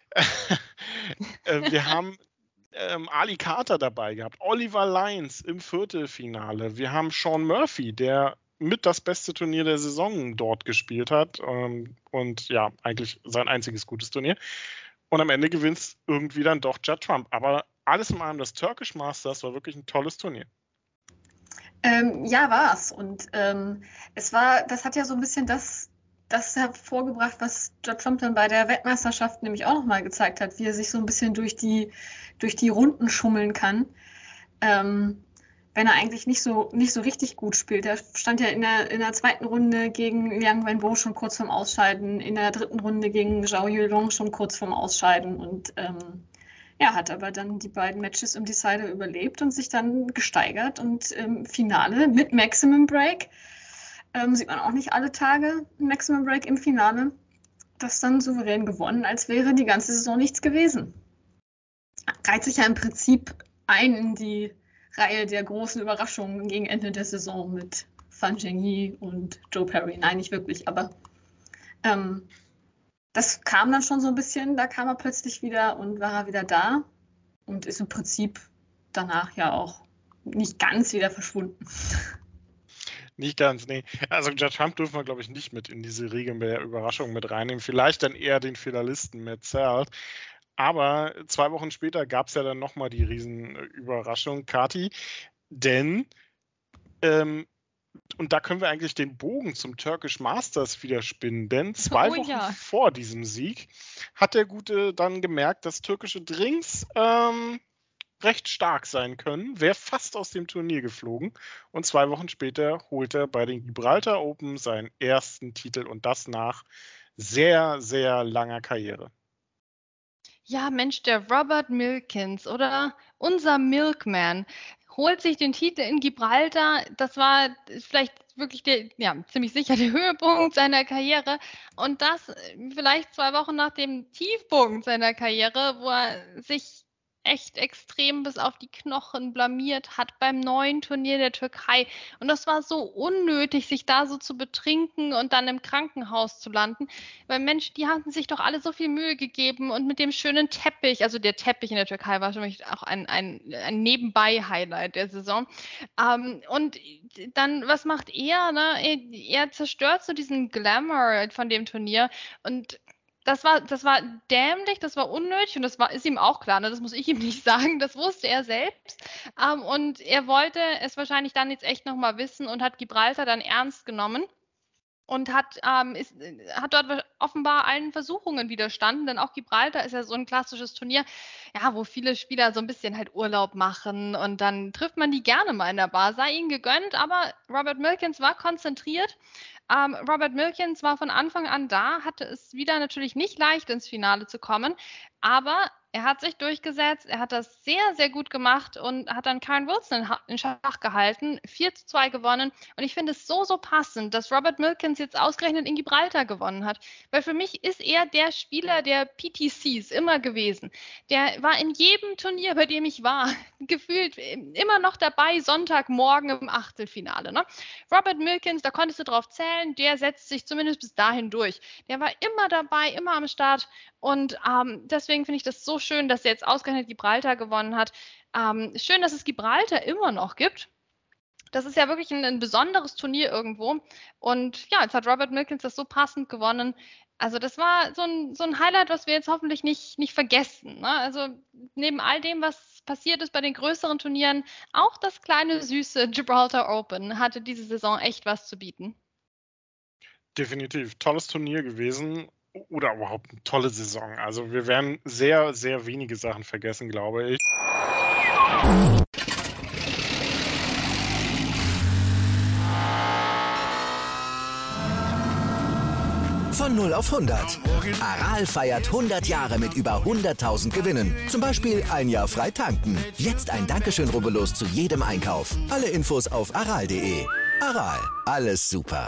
äh, wir haben ähm, Ali Carter dabei gehabt, Oliver Lyons im Viertelfinale. Wir haben Sean Murphy, der mit das beste Turnier der Saison dort gespielt hat ähm, und ja, eigentlich sein einziges gutes Turnier. Und am Ende gewinnt es irgendwie dann doch Judd Trump. Aber alles in allem, das Turkish Masters war wirklich ein tolles Turnier. Ähm, ja, war es. Und ähm, es war, das hat ja so ein bisschen das das hervorgebracht, was Judd Trump dann bei der Weltmeisterschaft nämlich auch nochmal gezeigt hat, wie er sich so ein bisschen durch die, durch die Runden schummeln kann, ähm, wenn er eigentlich nicht so, nicht so richtig gut spielt. Er stand ja in der, in der zweiten Runde gegen Liang Wenbo schon kurz vorm Ausscheiden, in der dritten Runde gegen Zhao Yulong schon kurz vorm Ausscheiden und ähm, ja, hat aber dann die beiden Matches im Decider überlebt und sich dann gesteigert und im Finale mit Maximum Break Ähm, sieht man auch nicht alle Tage Maximum Break im Finale, das dann souverän gewonnen, als wäre die ganze Saison nichts gewesen. Reiht sich ja im Prinzip ein in die Reihe der großen Überraschungen gegen Ende der Saison mit Fan Zhengyi und Joe Perry. Nein, nicht wirklich, aber ähm, das kam dann schon so ein bisschen, da kam er plötzlich wieder und war er wieder da und ist im Prinzip danach ja auch nicht ganz wieder verschwunden. Nicht ganz, nee. Also Judd Trump dürfen wir, glaube ich, nicht mit in diese Regeln der Überraschung mit reinnehmen. Vielleicht dann eher den Finalisten Matt Zerlt. Aber zwei Wochen später gab es ja dann nochmal die Riesenüberraschung, Kati. Denn, ähm, und da können wir eigentlich den Bogen zum Turkish Masters wieder spinnen, denn zwei oh, Wochen ja. vor diesem Sieg hat der Gute dann gemerkt, dass türkische Drinks... Ähm, recht stark sein können, wäre fast aus dem Turnier geflogen und zwei Wochen später holt er bei den Gibraltar Open seinen ersten Titel und das nach sehr, sehr langer Karriere. Ja, Mensch, der Robert Milkins oder unser Milkman holt sich den Titel in Gibraltar. Das war vielleicht wirklich der, ja, ziemlich sicher der Höhepunkt seiner Karriere und das vielleicht zwei Wochen nach dem Tiefpunkt seiner Karriere, wo er sich echt extrem bis auf die Knochen blamiert hat beim neuen Turnier der Türkei. Und das war so unnötig, sich da so zu betrinken und dann im Krankenhaus zu landen. Weil Mensch, die hatten sich doch alle so viel Mühe gegeben und mit dem schönen Teppich, also der Teppich in der Türkei war für mich auch ein, ein, ein Nebenbei-Highlight der Saison. Ähm, und dann, was macht er? Ne? Er, er zerstört so diesen Glamour von dem Turnier und Das war, das war dämlich, das war unnötig und das war, ist ihm auch klar, ne? Das muss ich ihm nicht sagen, das wusste er selbst. Ähm, und er wollte es wahrscheinlich dann jetzt echt nochmal wissen und hat Gibraltar dann ernst genommen und hat, ähm, ist, hat dort offenbar allen Versuchungen widerstanden, denn auch Gibraltar ist ja so ein klassisches Turnier, ja, wo viele Spieler so ein bisschen halt Urlaub machen und dann trifft man die gerne mal in der Bar, sei ihnen gegönnt, aber Robert Milkins war konzentriert. Ähm, Robert Milkins war von Anfang an da, hatte es wieder natürlich nicht leicht ins Finale zu kommen, aber er hat sich durchgesetzt, er hat das sehr, sehr gut gemacht und hat dann Karen Wilson in Schach gehalten, vier zu zwei gewonnen. Und ich finde es so, so passend, dass Robert Milkins jetzt ausgerechnet in Gibraltar gewonnen hat. Weil für mich ist er der Spieler der P T Cs immer gewesen. Der war in jedem Turnier, bei dem ich war, gefühlt immer noch dabei, Sonntagmorgen im Achtelfinale. Ne? Robert Milkins, da konntest du drauf zählen, der setzt sich zumindest bis dahin durch. Der war immer dabei, immer am Start. Und ähm, deswegen finde ich das so schön, dass er jetzt ausgerechnet Gibraltar gewonnen hat. Ähm, schön, dass es Gibraltar immer noch gibt. Das ist ja wirklich ein, ein besonderes Turnier irgendwo. Und ja, jetzt hat Robert Milkins das so passend gewonnen. Also das war so ein, so ein Highlight, was wir jetzt hoffentlich nicht, nicht vergessen. Ne? Also neben all dem, was passiert ist bei den größeren Turnieren, auch das kleine, süße Gibraltar Open hatte diese Saison echt was zu bieten. Definitiv. Tolles Turnier gewesen. Oder überhaupt eine tolle Saison. Also wir werden sehr, sehr wenige Sachen vergessen, glaube ich. Von null auf hundert. Aral feiert hundert Jahre mit über hunderttausend Gewinnen. Zum Beispiel ein Jahr frei tanken. Jetzt ein Dankeschön, rubbellos zu jedem Einkauf. Alle Infos auf aral punkt de. Aral, alles super.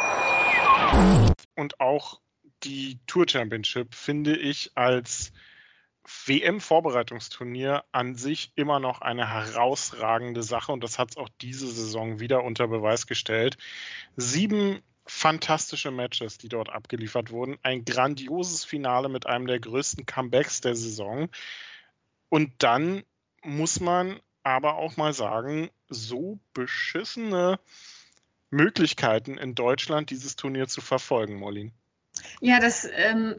Und auch die Tour Championship finde ich als W M-Vorbereitungsturnier an sich immer noch eine herausragende Sache und das hat es auch diese Saison wieder unter Beweis gestellt. Sieben fantastische Matches, die dort abgeliefert wurden. Ein grandioses Finale mit einem der größten Comebacks der Saison. Und dann muss man aber auch mal sagen, so beschissene Möglichkeiten in Deutschland, dieses Turnier zu verfolgen, Molly. Ja, das ähm,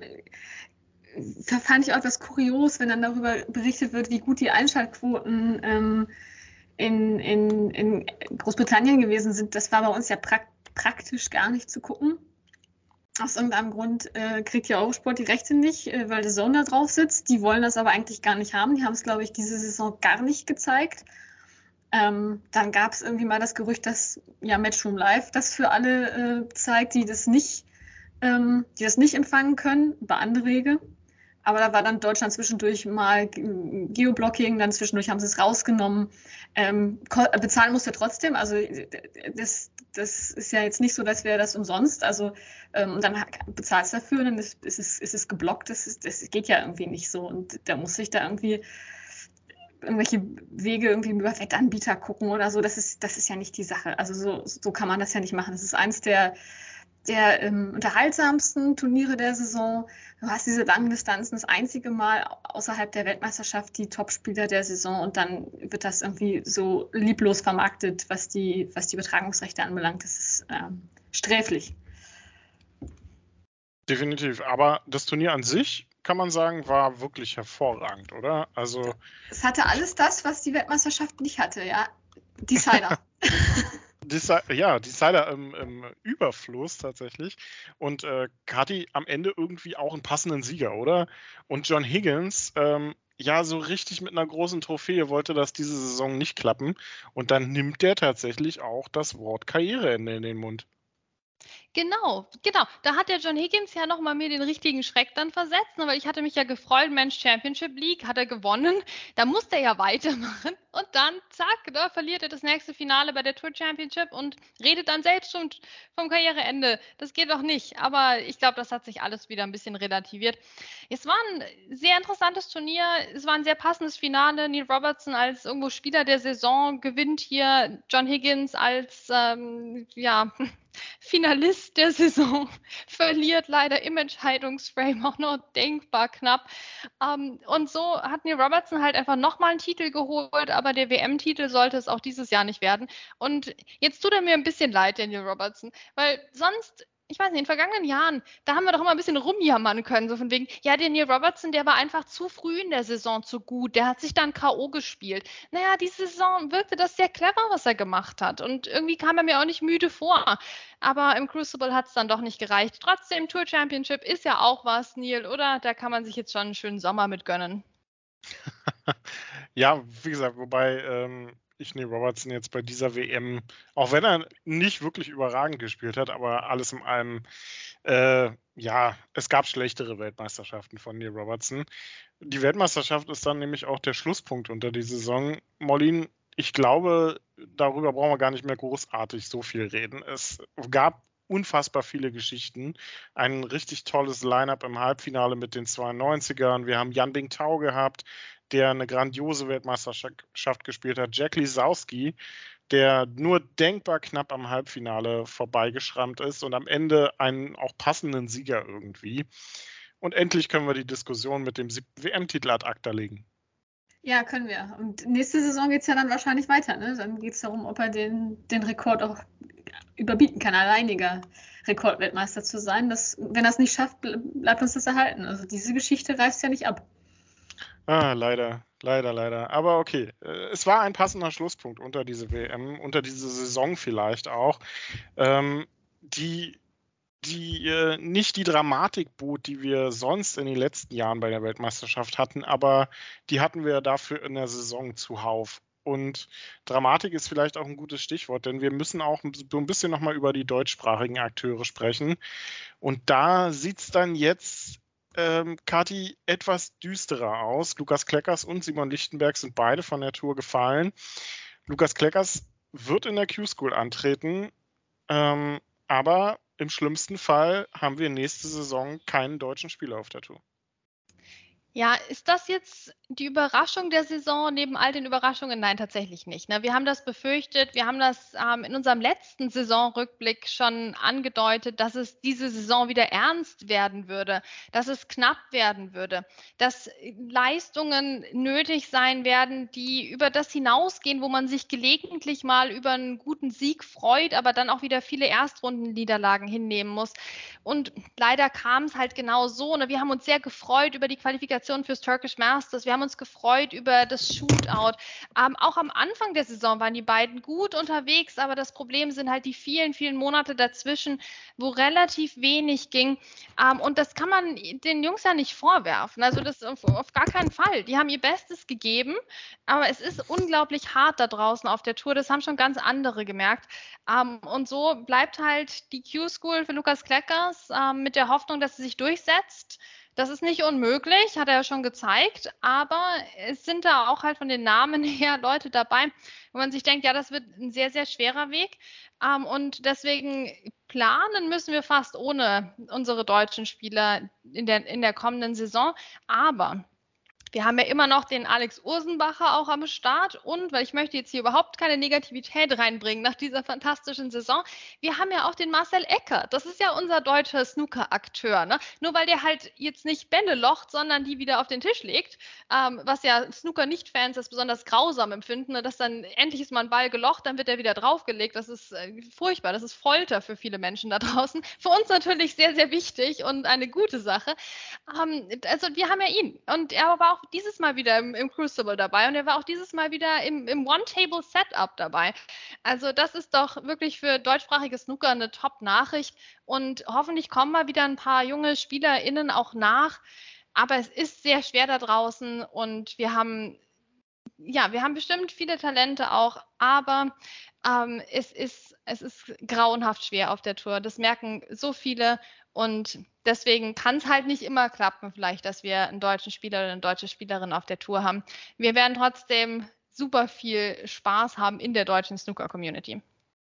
fand ich auch etwas kurios, wenn dann darüber berichtet wird, wie gut die Einschaltquoten ähm, in, in, in Großbritannien gewesen sind. Das war bei uns ja prak- praktisch gar nicht zu gucken. Aus irgendeinem Grund äh, kriegt ja Eurosport die Rechte nicht, äh, weil der Zone da drauf sitzt. Die wollen das aber eigentlich gar nicht haben. Die haben es, glaube ich, diese Saison gar nicht gezeigt. Ähm, dann gab es irgendwie mal das Gerücht, dass ja Matchroom Live das für alle äh, zeigt, die das nicht ähm, die das nicht empfangen können, über andere Wege. Aber da war dann Deutschland zwischendurch mal Geoblocking, dann zwischendurch haben sie es rausgenommen. Ähm, bezahlen musste trotzdem, also das, das ist ja jetzt nicht so, dass wäre das umsonst. Also ähm, dann bezahlst du dafür, dann ist, ist, es, ist es geblockt, das, ist, das geht ja irgendwie nicht so. Und da muss ich da irgendwie irgendwelche Wege irgendwie über Wettanbieter gucken oder so. Das ist, das ist ja nicht die Sache. Also so, so kann man das ja nicht machen. Das ist eins der der ähm, unterhaltsamsten Turniere der Saison. Du hast diese langen Distanzen, das einzige Mal außerhalb der Weltmeisterschaft die Topspieler der Saison und dann wird das irgendwie so lieblos vermarktet, was die, was die Übertragungsrechte anbelangt. Das ist ähm, sträflich. Definitiv, aber das Turnier an sich, kann man sagen, war wirklich hervorragend, oder? Also es hatte alles das, was die Weltmeisterschaft nicht hatte, ja. Decider. Ja, Decider im, im Überfluss tatsächlich. Und äh, Kathi am Ende irgendwie auch einen passenden Sieger, oder? Und John Higgins, ähm, ja, so richtig mit einer großen Trophäe wollte das diese Saison nicht klappen. Und dann nimmt der tatsächlich auch das Wort Karriereende in den Mund. Genau, genau. Da hat der John Higgins ja nochmal mir den richtigen Schreck dann versetzt, weil ich hatte mich ja gefreut, Mensch, Championship League hat er gewonnen, da musste er ja weitermachen und dann, zack, da verliert er das nächste Finale bei der Tour Championship und redet dann selbst schon vom Karriereende. Das geht doch nicht, aber ich glaube, das hat sich alles wieder ein bisschen relativiert. Es war ein sehr interessantes Turnier, es war ein sehr passendes Finale. Neil Robertson als irgendwo Spieler der Saison gewinnt hier, John Higgins als, ähm, ja... Finalist der Saison, verliert leider im Entscheidungsframe auch noch denkbar knapp. Um, und so hat Neil Robertson halt einfach nochmal einen Titel geholt, aber der W M-Titel sollte es auch dieses Jahr nicht werden. Und jetzt tut er mir ein bisschen leid, der Neil Robertson, weil sonst... Ich weiß nicht, in den vergangenen Jahren, da haben wir doch immer ein bisschen rumjammern können, so von wegen, ja, der Neil Robertson, der war einfach zu früh in der Saison zu gut, der hat sich dann K O gespielt. Naja, diese Saison wirkte das sehr clever, was er gemacht hat und irgendwie kam er mir auch nicht müde vor, aber im Crucible hat es dann doch nicht gereicht. Trotzdem, Tour Championship ist ja auch was, Neil, oder? Da kann man sich jetzt schon einen schönen Sommer mit gönnen. Ja, wie gesagt, wobei... Ähm ich Neil Robertson jetzt bei dieser W M, auch wenn er nicht wirklich überragend gespielt hat, aber alles in allem, äh, ja, es gab schlechtere Weltmeisterschaften von Neil Robertson. Die Weltmeisterschaft ist dann nämlich auch der Schlusspunkt unter die Saison. Mollin, ich glaube, darüber brauchen wir gar nicht mehr großartig so viel reden. Es gab unfassbar viele Geschichten. Ein richtig tolles Line-Up im Halbfinale mit den zweiundneunzigern. Wir haben Jan Bingtao gehabt, der eine grandiose Weltmeisterschaft gespielt hat. Jack Lisowski, der nur denkbar knapp am Halbfinale vorbeigeschrammt ist und am Ende einen auch passenden Sieger irgendwie. Und endlich können wir die Diskussion mit dem W M-Titel ad acta legen. Ja, können wir. Und nächste Saison geht es ja dann wahrscheinlich weiter. Ne? Dann geht es darum, ob er den, den Rekord auch überbieten kann, alleiniger Rekordweltmeister zu sein. Das, wenn er es nicht schafft, bleibt uns das erhalten. Also diese Geschichte reißt ja nicht ab. Ah, leider, leider, leider. Aber okay, es war ein passender Schlusspunkt unter diese W M, unter diese Saison vielleicht auch, ähm, die die äh, nicht die Dramatik bot, die wir sonst in den letzten Jahren bei der Weltmeisterschaft hatten, aber die hatten wir dafür in der Saison zuhauf. Und Dramatik ist vielleicht auch ein gutes Stichwort, denn wir müssen auch so ein bisschen nochmal über die deutschsprachigen Akteure sprechen. Und da sieht es dann jetzt, ähm, Kathi, etwas düsterer aus. Lukas Kleckers und Simon Lichtenberg sind beide von der Tour gefallen. Lukas Kleckers wird in der Q-School antreten, ähm, aber im schlimmsten Fall haben wir nächste Saison keinen deutschen Spieler auf der Tour. Ja, ist das jetzt die Überraschung der Saison neben all den Überraschungen? Nein, tatsächlich nicht. Ne? Wir haben das befürchtet, wir haben das ähm, in unserem letzten Saisonrückblick schon angedeutet, dass es diese Saison wieder ernst werden würde, dass es knapp werden würde, dass Leistungen nötig sein werden, die über das hinausgehen, wo man sich gelegentlich mal über einen guten Sieg freut, aber dann auch wieder viele Erstrundenniederlagen hinnehmen muss. Und leider kam es halt genau so. Ne? Wir haben uns sehr gefreut über die Qualifikation fürs Turkish Masters. Wir haben uns gefreut über das Shootout. Ähm, auch am Anfang der Saison waren die beiden gut unterwegs, aber das Problem sind halt die vielen, vielen Monate dazwischen, wo relativ wenig ging. Ähm, und das kann man den Jungs ja nicht vorwerfen. Also das auf, auf gar keinen Fall. Die haben ihr Bestes gegeben, aber es ist unglaublich hart da draußen auf der Tour. Das haben schon ganz andere gemerkt. Ähm, und so bleibt halt die Q-School für Lukas Kleckers ähm, mit der Hoffnung, dass sie sich durchsetzt. Das ist nicht unmöglich, hat er ja schon gezeigt, aber es sind da auch halt von den Namen her Leute dabei, wo man sich denkt, ja, das wird ein sehr, sehr schwerer Weg. Ähm, und deswegen planen müssen wir fast ohne unsere deutschen Spieler in der, in der kommenden Saison. Aber wir haben ja immer noch den Alex Ursenbacher auch am Start und, weil ich möchte jetzt hier überhaupt keine Negativität reinbringen nach dieser fantastischen Saison, wir haben ja auch den Marcel Eckert. Das ist ja unser deutscher Snooker-Akteur. Ne? Nur weil der halt jetzt nicht Bälle locht, sondern die wieder auf den Tisch legt, ähm, was ja Snooker-Nicht-Fans als besonders grausam empfinden, ne? Dass dann endlich ist mal ein Ball gelocht, dann wird er wieder draufgelegt. Das ist äh, furchtbar, das ist Folter für viele Menschen da draußen. Für uns natürlich sehr, sehr wichtig und eine gute Sache. Ähm, also wir haben ja ihn und er war auch dieses Mal wieder im, im Crucible dabei und er war auch dieses Mal wieder im, im One-Table-Setup dabei. Also das ist doch wirklich für deutschsprachige Snooker eine Top-Nachricht und hoffentlich kommen mal wieder ein paar junge SpielerInnen auch nach, aber es ist sehr schwer da draußen und wir haben, ja, wir haben bestimmt viele Talente auch, aber ähm, es ist, es ist grauenhaft schwer auf der Tour. Das merken so viele und deswegen kann es halt nicht immer klappen, vielleicht, dass wir einen deutschen Spieler oder eine deutsche Spielerin auf der Tour haben. Wir werden trotzdem super viel Spaß haben in der deutschen Snooker-Community.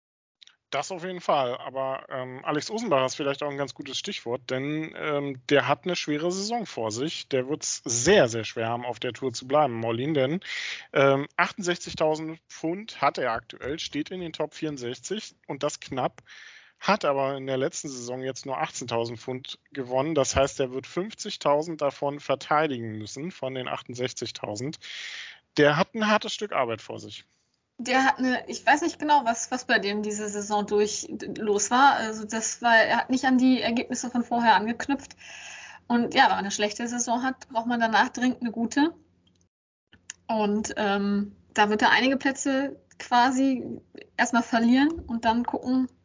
Das auf jeden Fall, aber ähm, Alex Ursenbacher ist vielleicht auch ein ganz gutes Stichwort, denn ähm, der hat eine schwere Saison vor sich. Der wird es sehr, sehr schwer haben, auf der Tour zu bleiben, Mollin, denn ähm, achtundsechzigtausend Pfund hat er aktuell, steht in den Top vierundsechzig und das knapp, hat aber in der letzten Saison jetzt nur achtzehntausend Pfund gewonnen. Das heißt, er wird fünfzigtausend davon verteidigen müssen, von den achtundsechzigtausend. Der hat ein hartes Stück Arbeit vor sich. Der hat eine, ich weiß nicht genau, was, was bei dem diese Saison durch los war. Also das war, er hat nicht an die Ergebnisse von vorher angeknüpft. Und ja, wenn man eine schlechte Saison hat, braucht man danach dringend eine gute. Und ähm, da wird er einige Plätze quasi erstmal verlieren und dann gucken,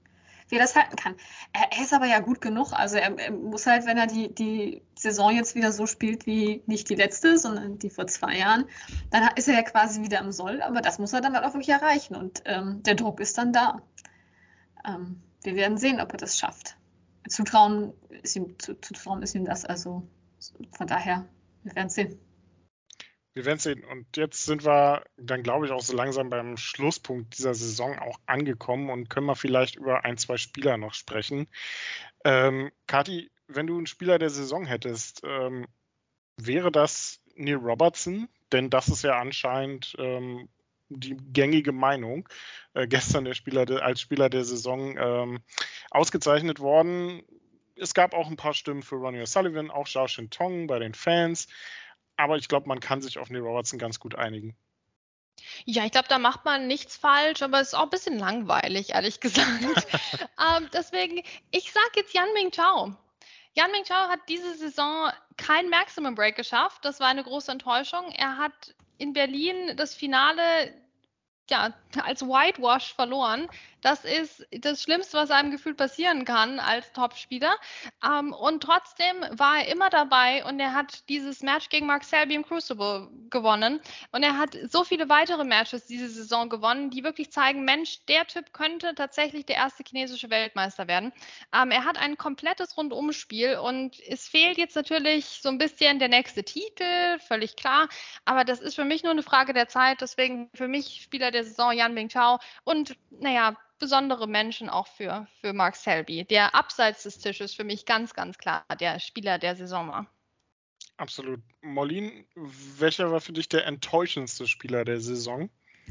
wie er das halten kann. Er, er ist aber ja gut genug. Also er, er muss halt, wenn er die, die Saison jetzt wieder so spielt wie nicht die letzte, sondern die vor zwei Jahren, dann ist er ja quasi wieder im Soll. Aber das muss er dann halt auch wirklich erreichen. Und ähm, der Druck ist dann da. Ähm, wir werden sehen, ob er das schafft. Zutrauen ist ihm, zu, zutrauen ist ihm das. Also von daher, wir werden sehen. Wir werden sehen. Und jetzt sind wir dann, glaube ich, auch so langsam beim Schlusspunkt dieser Saison auch angekommen und können wir vielleicht über ein, zwei Spieler noch sprechen. Ähm, Kathi, wenn du einen Spieler der Saison hättest, ähm, wäre das Neil Robertson? Denn das ist ja anscheinend ähm, die gängige Meinung. Äh, gestern der Spieler de, als Spieler der Saison ähm, ausgezeichnet worden. Es gab auch ein paar Stimmen für Ronnie O'Sullivan, auch Zhao Shintong bei den Fans. Aber ich glaube, man kann sich auf Neil Robertson ganz gut einigen. Ja, ich glaube, da macht man nichts falsch, aber es ist auch ein bisschen langweilig, ehrlich gesagt. ähm, deswegen, ich sage jetzt Yan-Ming Chao. Yan-Ming Chao hat diese Saison kein Maximum Break geschafft. Das war eine große Enttäuschung. Er hat in Berlin das Finale ja, als Whitewash verloren. Das ist das Schlimmste, was einem gefühlt passieren kann als Topspieler. Ähm, und trotzdem war er immer dabei und er hat dieses Match gegen Mark Selby im Crucible gewonnen. Und er hat so viele weitere Matches diese Saison gewonnen, die wirklich zeigen, Mensch, der Typ könnte tatsächlich der erste chinesische Weltmeister werden. Ähm, er hat ein komplettes Rundumspiel und es fehlt jetzt natürlich so ein bisschen der nächste Titel, völlig klar. Aber das ist für mich nur eine Frage der Zeit. Deswegen für mich Spieler der Saison Yan-Ming Chao und, naja, besondere Menschen auch für, für Mark Selby, der abseits des Tisches für mich ganz, ganz klar der Spieler der Saison war. Absolut. Moline, welcher war für dich der enttäuschendste Spieler der Saison?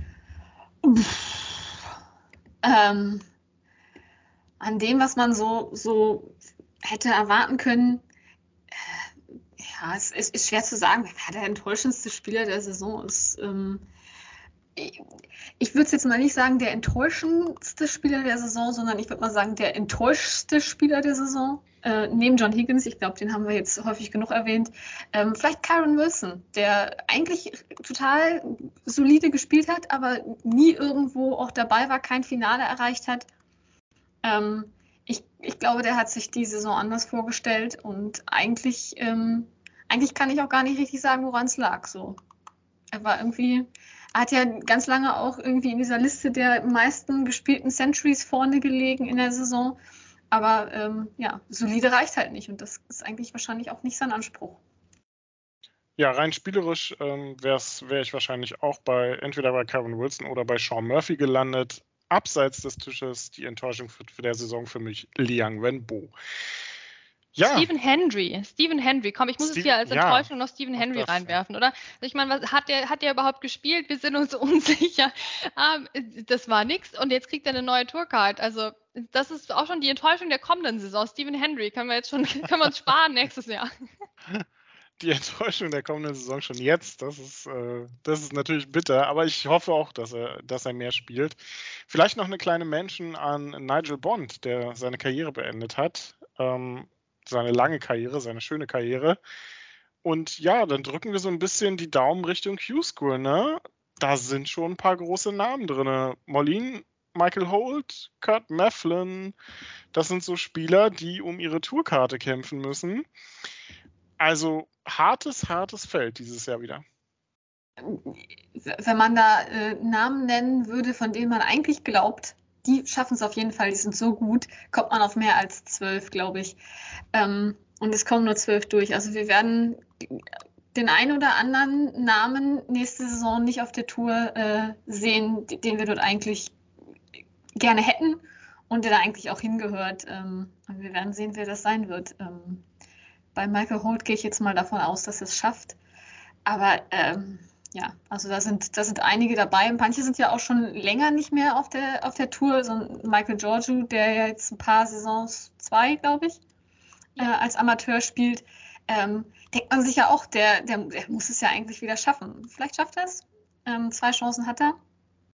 Ähm, an dem, was man so, so hätte erwarten können, äh, ja, es ist, ist schwer zu sagen, wer der enttäuschendste Spieler der Saison ist. Ähm, Ich würde jetzt mal nicht sagen, der enttäuschendste Spieler der Saison, sondern ich würde mal sagen, der enttäuschteste Spieler der Saison. Äh, neben John Higgins, ich glaube, den haben wir jetzt häufig genug erwähnt. Ähm, vielleicht Kyron Wilson, der eigentlich total solide gespielt hat, aber nie irgendwo auch dabei war, kein Finale erreicht hat. Ähm, ich, ich glaube, der hat sich die Saison anders vorgestellt und eigentlich, ähm, eigentlich kann ich auch gar nicht richtig sagen, woran es lag. So. Er war irgendwie... Er hat ja ganz lange auch irgendwie in dieser Liste der meisten gespielten Centuries vorne gelegen in der Saison. Aber ähm, ja, solide reicht halt nicht. Und das ist eigentlich wahrscheinlich auch nicht sein Anspruch. Ja, rein spielerisch ähm, wäre ich wahrscheinlich auch bei entweder bei Kyron Wilson oder bei Sean Murphy gelandet. Abseits des Tisches die Enttäuschung für, für der Saison für mich Liang Wenbo. Ja. Stephen Hendry, Stephen Hendry, komm, ich muss Steve, es hier als Enttäuschung ja, noch Stephen Hendry das, reinwerfen, oder? Ich meine, was hat der, hat der überhaupt gespielt? Wir sind uns unsicher. Ähm, das war nix und jetzt kriegt er eine neue Tourcard. Also das ist auch schon die Enttäuschung der kommenden Saison. Stephen Hendry können wir jetzt schon, können wir uns sparen nächstes Jahr. Die Enttäuschung der kommenden Saison schon jetzt, das ist, äh, das ist natürlich bitter, aber ich hoffe auch, dass er, dass er mehr spielt. Vielleicht noch eine kleine Mention an Nigel Bond, der seine Karriere beendet hat. Ähm, seine lange Karriere, seine schöne Karriere. Und ja, dann drücken wir so ein bisschen die Daumen Richtung Q-School, ne? Da sind schon ein paar große Namen drin. Moline, Michael Holt, Kurt Mefflin, das sind so Spieler, die um ihre Tourkarte kämpfen müssen. Also hartes, hartes Feld dieses Jahr wieder. Wenn man da äh, Namen nennen würde, von denen man eigentlich glaubt, die schaffen es auf jeden Fall, die sind so gut, kommt man auf mehr als zwölf, glaube ich. Ähm, und es kommen nur zwölf durch. Also wir werden den einen oder anderen Namen nächste Saison nicht auf der Tour äh, sehen, den wir dort eigentlich gerne hätten und der da eigentlich auch hingehört. Ähm, wir werden sehen, wer das sein wird. Ähm, bei Michael Holt gehe ich jetzt mal davon aus, dass er es schafft. Aber ähm, ja, also da sind, da sind einige dabei. Manche sind ja auch schon länger nicht mehr auf der, auf der Tour. So ein Michael Giorgio, der ja jetzt ein paar Saisons, zwei, glaube ich, äh, als Amateur spielt. Ähm, denkt man sich ja auch, der, der, der muss es ja eigentlich wieder schaffen. Vielleicht schafft er es. Ähm, zwei Chancen hat er.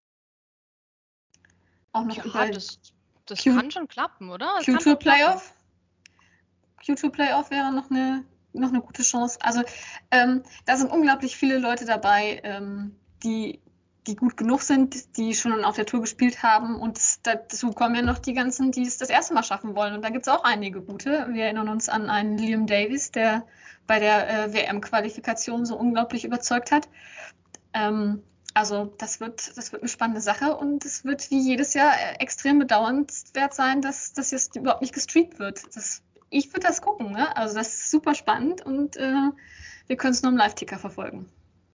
Auch noch ja, über das, das Q- kann schon klappen, oder? Das Q kann zwei schon klappen. Playoff. Q zwei Playoff wäre noch eine, noch eine gute Chance. Also ähm, da sind unglaublich viele Leute dabei, ähm, die, die gut genug sind, die schon auf der Tour gespielt haben. Und dazu kommen ja noch die ganzen, die es das erste Mal schaffen wollen. Und da gibt es auch einige gute. Wir erinnern uns an einen Liam Davis, der bei der äh, W M-Qualifikation so unglaublich überzeugt hat. Ähm, also das wird, das wird eine spannende Sache. Und es wird wie jedes Jahr extrem bedauernswert sein, dass das jetzt überhaupt nicht gestreamt wird. Das, ich würde das gucken. Ne? Also das ist super spannend und äh, wir können es nur im Live-Ticker verfolgen.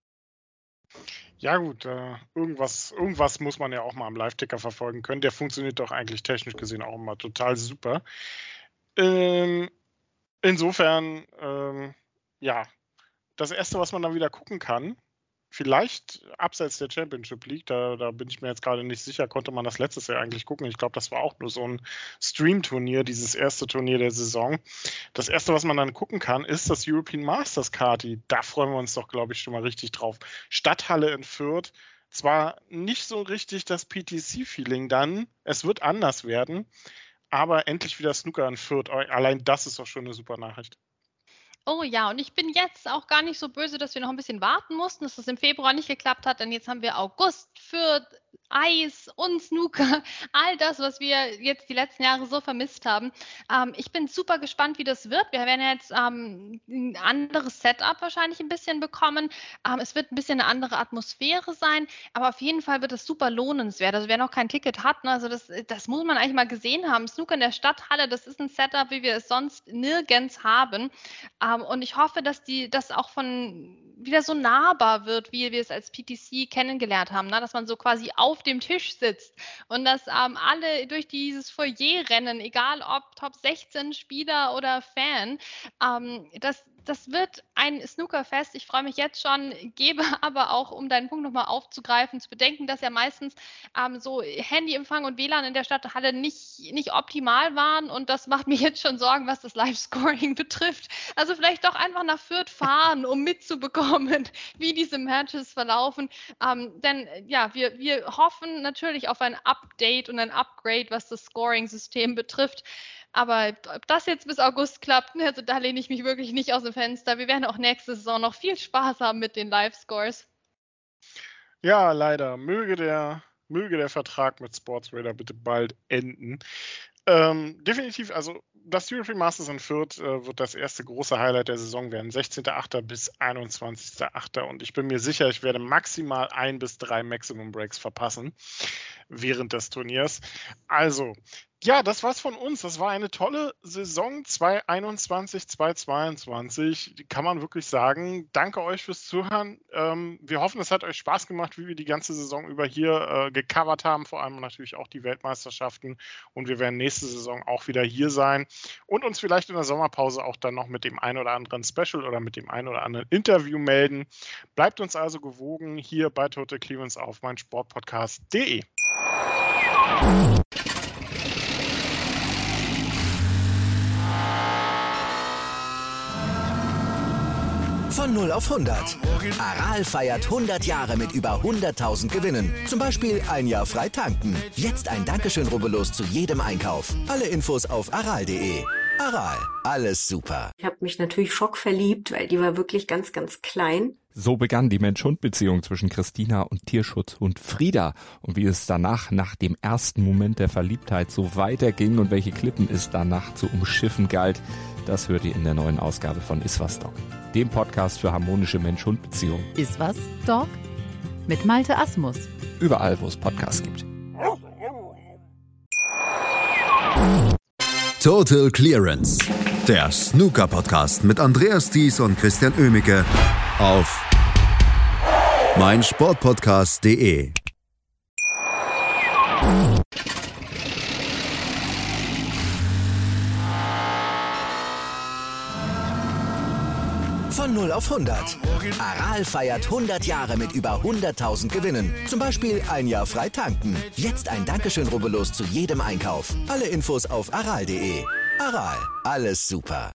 Ja gut, äh, irgendwas, irgendwas muss man ja auch mal am Live-Ticker verfolgen können. Der funktioniert doch eigentlich technisch gesehen auch immer total super. Ähm, insofern, ähm, ja, das Erste, was man dann wieder gucken kann, vielleicht abseits der Championship League, da, da bin ich mir jetzt gerade nicht sicher, konnte man das letztes Jahr eigentlich gucken. Ich glaube, das war auch nur so ein Stream-Turnier, dieses erste Turnier der Saison. Das Erste, was man dann gucken kann, ist das European Masters Kati. Da freuen wir uns doch, glaube ich, schon mal richtig drauf. Stadthalle in Fürth. Zwar nicht so richtig das P T C-Feeling dann, es wird anders werden, aber endlich wieder Snooker in Fürth. Allein das ist doch schon eine super Nachricht. Oh ja, und ich bin jetzt auch gar nicht so böse, dass wir noch ein bisschen warten mussten, dass das im Februar nicht geklappt hat, denn jetzt haben wir August, Fürth, Eis und Snooker, all das, was wir jetzt die letzten Jahre so vermisst haben. Ähm, ich bin super gespannt, wie das wird. Wir werden jetzt ähm, ein anderes Setup wahrscheinlich ein bisschen bekommen. Ähm, es wird ein bisschen eine andere Atmosphäre sein, aber auf jeden Fall wird es super lohnenswert. Also wer noch kein Ticket hat, ne, also das, das muss man eigentlich mal gesehen haben. Snooker in der Stadthalle, das ist ein Setup, wie wir es sonst nirgends haben. Ähm, und ich hoffe, dass die das auch von wieder so nahbar wird, wie wir es als P T C kennengelernt haben, ne? Dass man so quasi auf dem Tisch sitzt und dass ähm, alle durch dieses Foyer rennen, egal ob Top sechzehn Spieler oder Fan, ähm, das Das wird ein Snookerfest. Ich freue mich jetzt schon, gebe aber auch, um deinen Punkt nochmal aufzugreifen, zu bedenken, dass ja meistens ähm, so Handyempfang und W L A N in der Stadthalle nicht, nicht optimal waren und das macht mir jetzt schon Sorgen, was das Live-Scoring betrifft. Also vielleicht doch einfach nach Fürth fahren, um mitzubekommen, wie diese Matches verlaufen. Ähm, denn ja, wir, wir hoffen natürlich auf ein Update und ein Upgrade, was das Scoring-System betrifft. Aber ob das jetzt bis August klappt, also da lehne ich mich wirklich nicht aus dem Fenster. Wir werden auch nächste Saison noch viel Spaß haben mit den Live-Scores. Ja, leider. Möge der, möge der Vertrag mit Sportsradar bitte bald enden. Ähm, definitiv, also das European Masters in Fürth äh, wird das erste große Highlight der Saison werden. sechzehnter achter bis einundzwanzigster achter Und ich bin mir sicher, ich werde maximal ein bis drei Maximum Breaks verpassen während des Turniers. Also, ja, das war's von uns. Das war eine tolle Saison zwanzig einundzwanzig, zwanzig zweiundzwanzig. Kann man wirklich sagen. Danke euch fürs Zuhören. Ähm, wir hoffen, es hat euch Spaß gemacht, wie wir die ganze Saison über hier äh, gecovert haben. Vor allem natürlich auch die Weltmeisterschaften. Und wir werden nächste Saison auch wieder hier sein und uns vielleicht in der Sommerpause auch dann noch mit dem ein oder anderen Special oder mit dem ein oder anderen Interview melden. Bleibt uns also gewogen hier bei Total Clearance auf meinsportpodcast punkt de. Von null auf hundert. Aral feiert hundert Jahre mit über hunderttausend Gewinnen. Zum Beispiel ein Jahr frei tanken. Jetzt ein Dankeschön, rubbellos zu jedem Einkauf. Alle Infos auf aral punkt de. Aral, alles super. Ich habe mich natürlich schockverliebt, weil die war wirklich ganz, ganz klein. So begann die Mensch-Hund-Beziehung zwischen Christina und Tierschutzhund Frieda. Und wie es danach, nach dem ersten Moment der Verliebtheit, so weiterging und welche Klippen es danach zu umschiffen galt, das hört ihr in der neuen Ausgabe von Iswas Dog, dem Podcast für harmonische Mensch-Hund-Beziehungen. Iswas Dog mit Malte Asmus. Überall, wo es Podcasts gibt. Total Clearance, der Snooker-Podcast mit Andreas Thies und Christian Oemicke auf meinsportpodcast punkt de. Von null auf hundert. Aral feiert hundert Jahre mit über hunderttausend Gewinnen. Zum Beispiel ein Jahr frei tanken. Jetzt ein Dankeschön, rubbellos zu jedem Einkauf. Alle Infos auf aral punkt de. Aral, alles super.